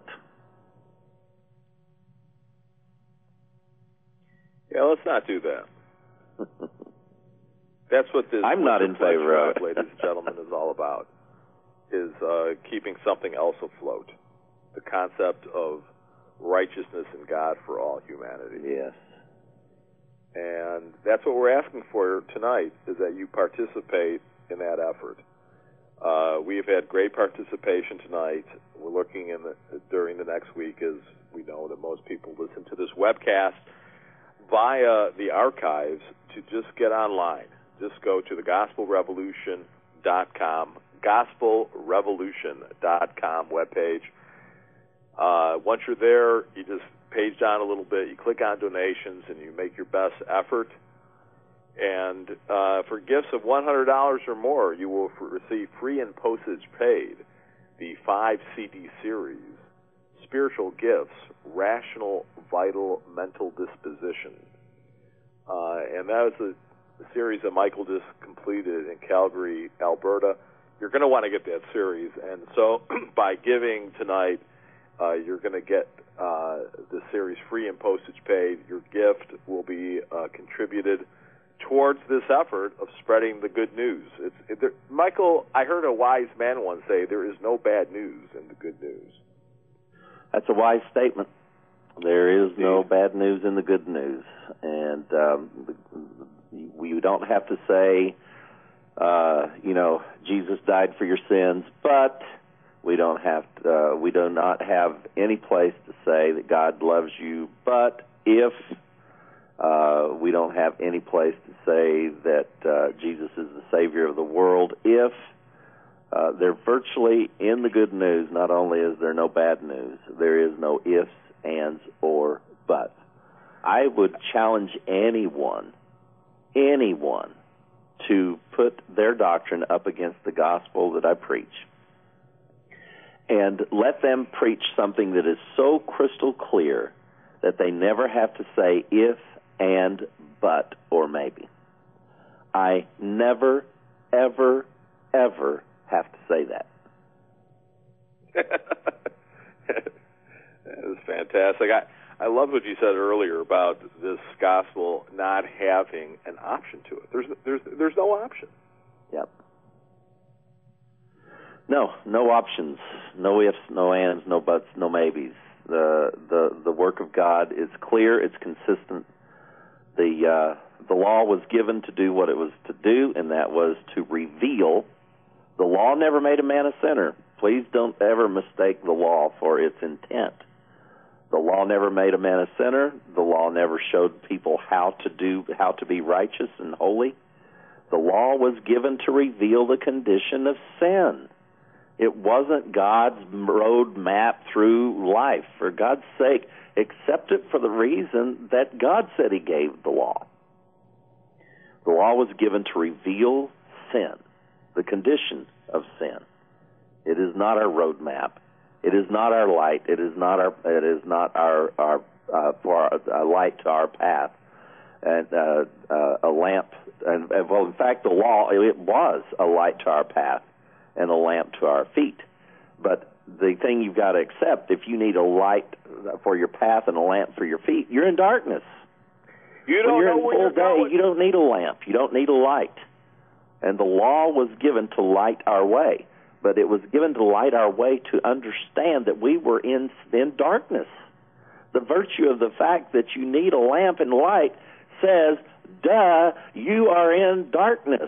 Yeah, let's not do that. That's what this. I'm not in favor of it, ladies and gentlemen, is all about. Is uh, keeping something else afloat. The concept of righteousness in God for all humanity. Yes. And And that's what we're asking for tonight, is that you participate in that effort. Uh, we've had great participation tonight. We're looking in the, during the next week, as we know that most people listen to this webcast via the archives, to just get online. Just go to the gospel revolution dot com, gospel revolution dot com webpage. Uh, once you're there, you just page down a little bit, you click on donations, and you make your best effort. And uh, for gifts of one hundred dollars or more, you will f- receive free and postage paid the five C D series, Spiritual Gifts, Rational, Vital, Mental Disposition. Uh, and that was a, a series that Michael just completed in Calgary, Alberta. You're going to want to get that series. And so by giving tonight, uh, you're going to get uh, the series free and postage paid. Your gift will be uh, contributed towards this effort of spreading the good news. It's, it, there, Michael, I heard a wise man once say, there is no bad news in the good news. That's a wise statement. There is no bad news in the good news. And um, we don't have to say, uh, you know, Jesus died for your sins, but we don't have to, uh, we do not have any place to say that God loves you, but if Uh, we don't have any place to say that uh, Jesus is the Savior of the world. If uh, they're virtually in the good news, not only is there no bad news, there is no ifs, ands, or buts. I would challenge anyone, anyone, to put their doctrine up against the gospel that I preach, and let them preach something that is so crystal clear that they never have to say if, and, but, or maybe. I never, ever, ever have to say that. That is fantastic. I, I love what you said earlier about this gospel not having an option to it. There's there's there's no option. Yep. No, no options, no ifs, no ands, no buts, no maybes. The the the work of God is clear. It's consistent. The uh, the law was given to do what it was to do, and that was to reveal. The law never made a man a sinner. Please don't ever mistake the law for its intent. The law never made a man a sinner. The law never showed people how to do, how to be righteous and holy. The law was given to reveal the condition of sin. It wasn't God's road map through life. For God's sake, accept it for the reason that God said he gave the law. The law was given to reveal sin, the condition of sin. It is not our road map. It is not our light. It is not our. It is not our our uh, for our, a light to our path, and uh, uh, a lamp. And, and well, in fact, the law, it was a light to our path and a lamp to our feet. But the thing you've got to accept, if you need a light for your path and a lamp for your feet, you're in darkness. You don't when you're know in where full you're day, going. You don't need a lamp. You don't need a light. And the law was given to light our way, but it was given to light our way to understand that we were in in darkness. The virtue of the fact that you need a lamp and light says, duh, you are in darkness.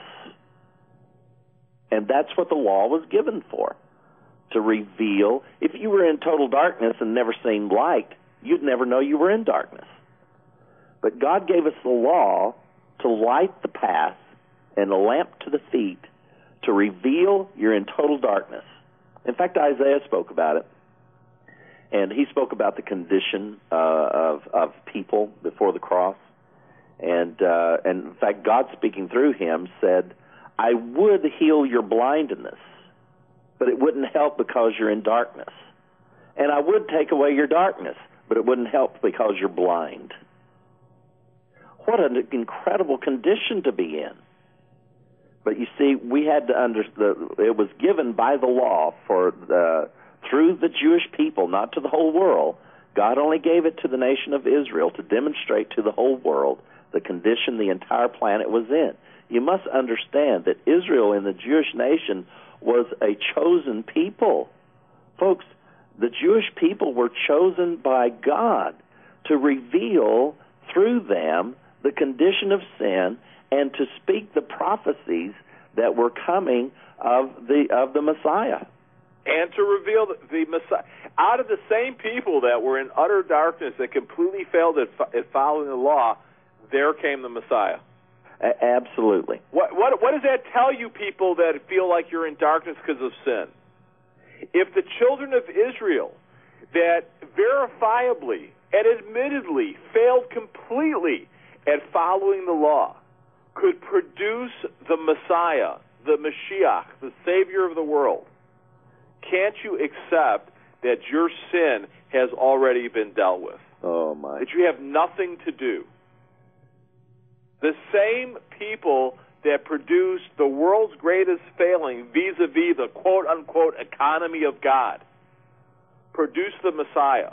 And that's what the law was given for, to reveal. If you were in total darkness and never seen light, you'd never know you were in darkness. But God gave us the law to light the path and a lamp to the feet, to reveal you're in total darkness. In fact, Isaiah spoke about it. And he spoke about the condition uh, of, of people before the cross. And, uh, and in fact, God speaking through him said, I would heal your blindness, but it wouldn't help because you're in darkness. And I would take away your darkness, but it wouldn't help because you're blind. What an incredible condition to be in. But you see, we had to understand, it was given by the law for the, through the Jewish people, not to the whole world. God only gave it to the nation of Israel to demonstrate to the whole world the condition the entire planet was in. You must understand that Israel in the Jewish nation was a chosen people. Folks, the Jewish people were chosen by God to reveal through them the condition of sin and to speak the prophecies that were coming of the of the Messiah. And to reveal the, the Messiah. Out of the same people that were in utter darkness that completely failed at, at following the law, there came the Messiah. A- absolutely. What, what, what does that tell you, people that feel like you're in darkness because of sin? If the children of Israel that verifiably and admittedly failed completely at following the law could produce the Messiah, the Mashiach, the Savior of the world, can't you accept that your sin has already been dealt with? Oh, my. That you have nothing to do. The same people that produced the world's greatest failing vis-a-vis the quote-unquote economy of God produced the Messiah.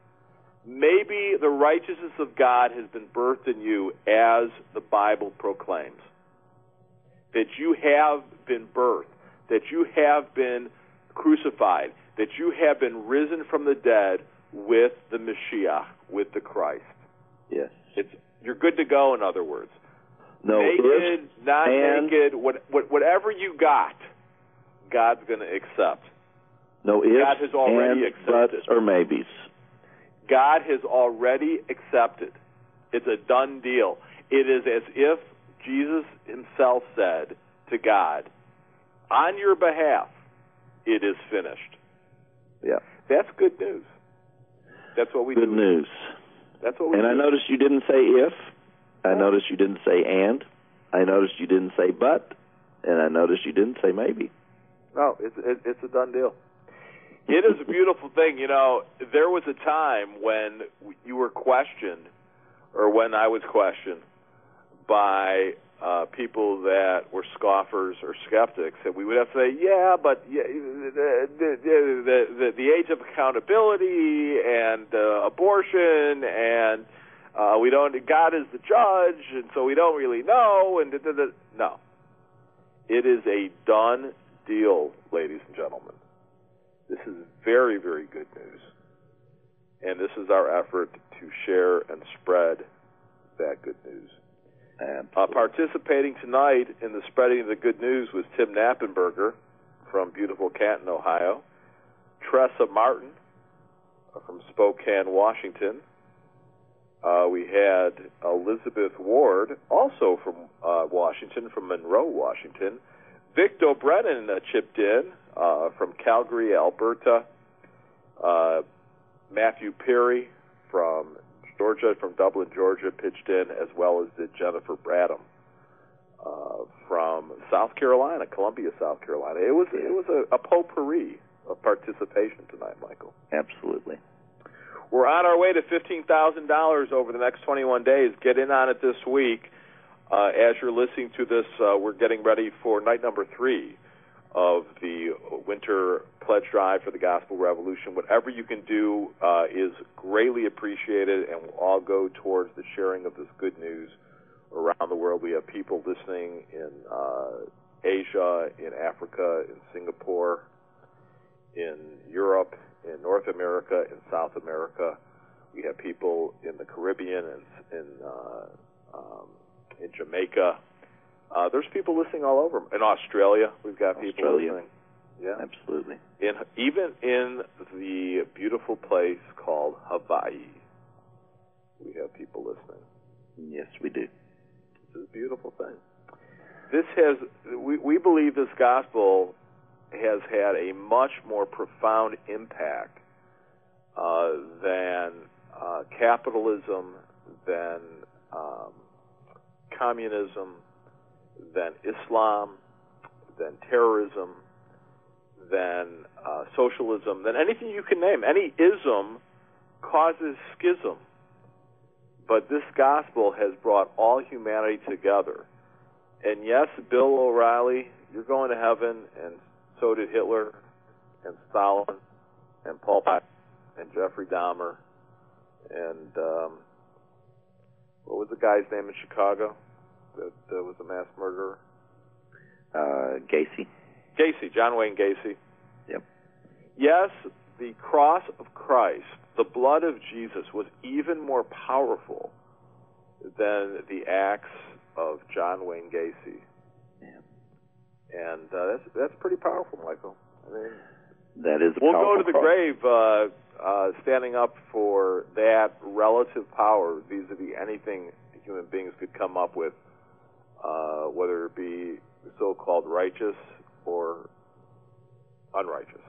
Maybe the righteousness of God has been birthed in you as the Bible proclaims. That you have been birthed, that you have been crucified, that you have been risen from the dead with the Mashiach, with the Christ. Yes. It's you're good to go, in other words. No, naked, if, not and, naked, what, what, whatever you got, God's going to accept. No ifs, God has already and accepted. buts, or maybes. God has already accepted. It's a done deal. It is as if Jesus himself said to God, on your behalf, it is finished. Yeah. That's good news. That's what we good do. Good news. That's what we and do. I noticed you didn't say if. I no. noticed you didn't say and. I noticed you didn't say but. And I noticed you didn't say maybe. No, it's it, it's a done deal. It is a beautiful thing. You know, there was a time when you were questioned, or when I was questioned, by uh, people that were scoffers or skeptics, and we would have to say, yeah, but yeah, the, the, the, the, the age of accountability and uh, abortion, and uh, we don't, God is the judge, and so we don't really know, and da, da, da. No. It is a done deal, ladies and gentlemen. This is very, very good news. And this is our effort to share and spread that good news. Uh, participating tonight in the spreading of the good news was Tim Knappenberger from beautiful Canton, Ohio, Tressa Martin uh, from Spokane, Washington. Uh, we had Elizabeth Ward, also from uh, Washington, from Monroe, Washington. Victor Brennan uh, chipped in uh, from Calgary, Alberta. Uh, Matthew Perry from Georgia, from Dublin, Georgia, pitched in, as well as did Jennifer Bradham uh, from South Carolina, Columbia, South Carolina. It was it was a, a potpourri of participation tonight, Michael. Absolutely. We're on our way to fifteen thousand dollars over the next twenty-one days. Get in on it this week. Uh, as you're listening to this, uh, we're getting ready for night number three of the winter pledge drive for the Gospel Revolution. Whatever you can do uh, is greatly appreciated and will all go towards the sharing of this good news around the world. We have people listening in uh, Asia, in Africa, in Singapore, in Europe, in North America, in South America. We have people in the Caribbean and in, uh, um, in Jamaica. Uh, there's people listening all over. In Australia, we've got people Australia. listening. Yeah, absolutely. In even in the beautiful place called Hawaii, we have people listening. Yes, we do. This is a beautiful thing. This has we we believe this gospel has had a much more profound impact uh, than uh, capitalism, than um, communism, than Islam, than terrorism, than uh, socialism, than anything you can name. Any ism causes schism. But this gospel has brought all humanity together. And yes, Bill O'Reilly, you're going to heaven, and so did Hitler, and Stalin, and Pol Pot, and Jeffrey Dahmer, and um, what was the guy's name in Chicago that uh, was a mass murderer? Uh, Gacy. Gacy, John Wayne Gacy. Yep. Yes, the cross of Christ, the blood of Jesus, was even more powerful than the acts of John Wayne Gacy. Yeah. And uh, that's that's pretty powerful, Michael. I mean, that is a we'll powerful go to the cross. grave uh, uh, standing up for that relative power vis-a-vis anything human beings could come up with, uh, whether it be so-called righteous or unrighteous.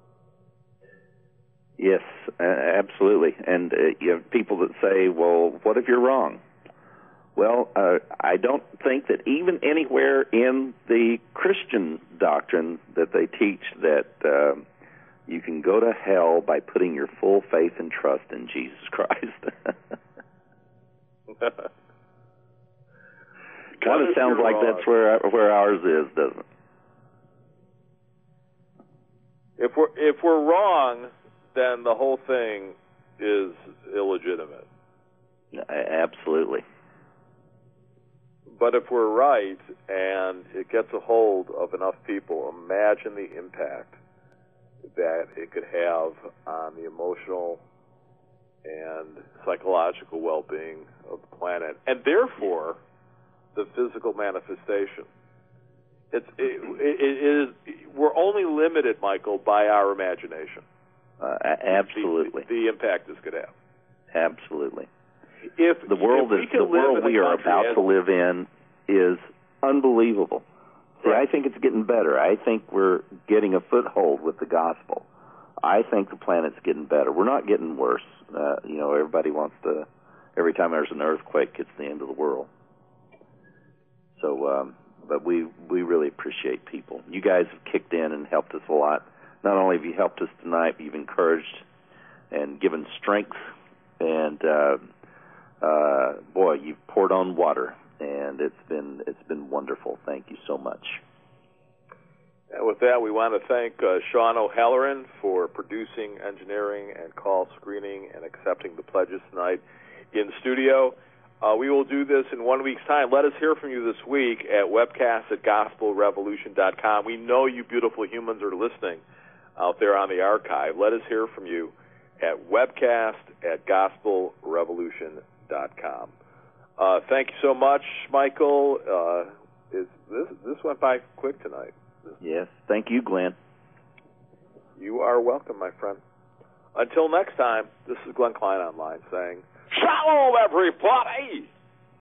Yes, uh, absolutely. And uh, you have people that say, well, what if you're wrong? Well, uh, I don't think that even anywhere in the Christian doctrine that they teach that uh, you can go to hell by putting your full faith and trust in Jesus Christ. Kind of sounds like wrong? That's where where ours is, doesn't it? If we're if we're wrong, then the whole thing is illegitimate. Absolutely. But if we're right and it gets a hold of enough people, imagine the impact that it could have on the emotional and psychological well-being of the planet, and therefore the physical manifestation. It's it, it, it is we're only limited, Michael, by our imagination. Uh, absolutely, the, the impact this could have. Absolutely. If the world if is the world we are about to live in is unbelievable. See, right. I think it's getting better. I think we're getting a foothold with the gospel. I think the planet's getting better. We're not getting worse. Uh, you know, everybody wants to. Every time there's an earthquake, it's the end of the world. So, um, but we we really appreciate people. You guys have kicked in and helped us a lot. Not only have you helped us tonight, but you've encouraged and given strength. And uh, uh, boy, you've poured on water, and it's been it's been wonderful. Thank you so much. And with that, we want to thank uh, Sean O'Halloran for producing, engineering, and call screening and accepting the pledges tonight in studio. Uh, we will do this in one week's time. Let us hear from you this week at webcast at gospel revolution dot com. We know you beautiful humans are listening out there on the archive. Let us hear from you at webcast at gospel revolution dot com. Uh, thank you so much, Michael. Uh, is, this, this went by quick tonight. Yes. Thank you, Glenn. You are welcome, my friend. Until next time, this is Glenn Klein Online saying, Shalom, everybody!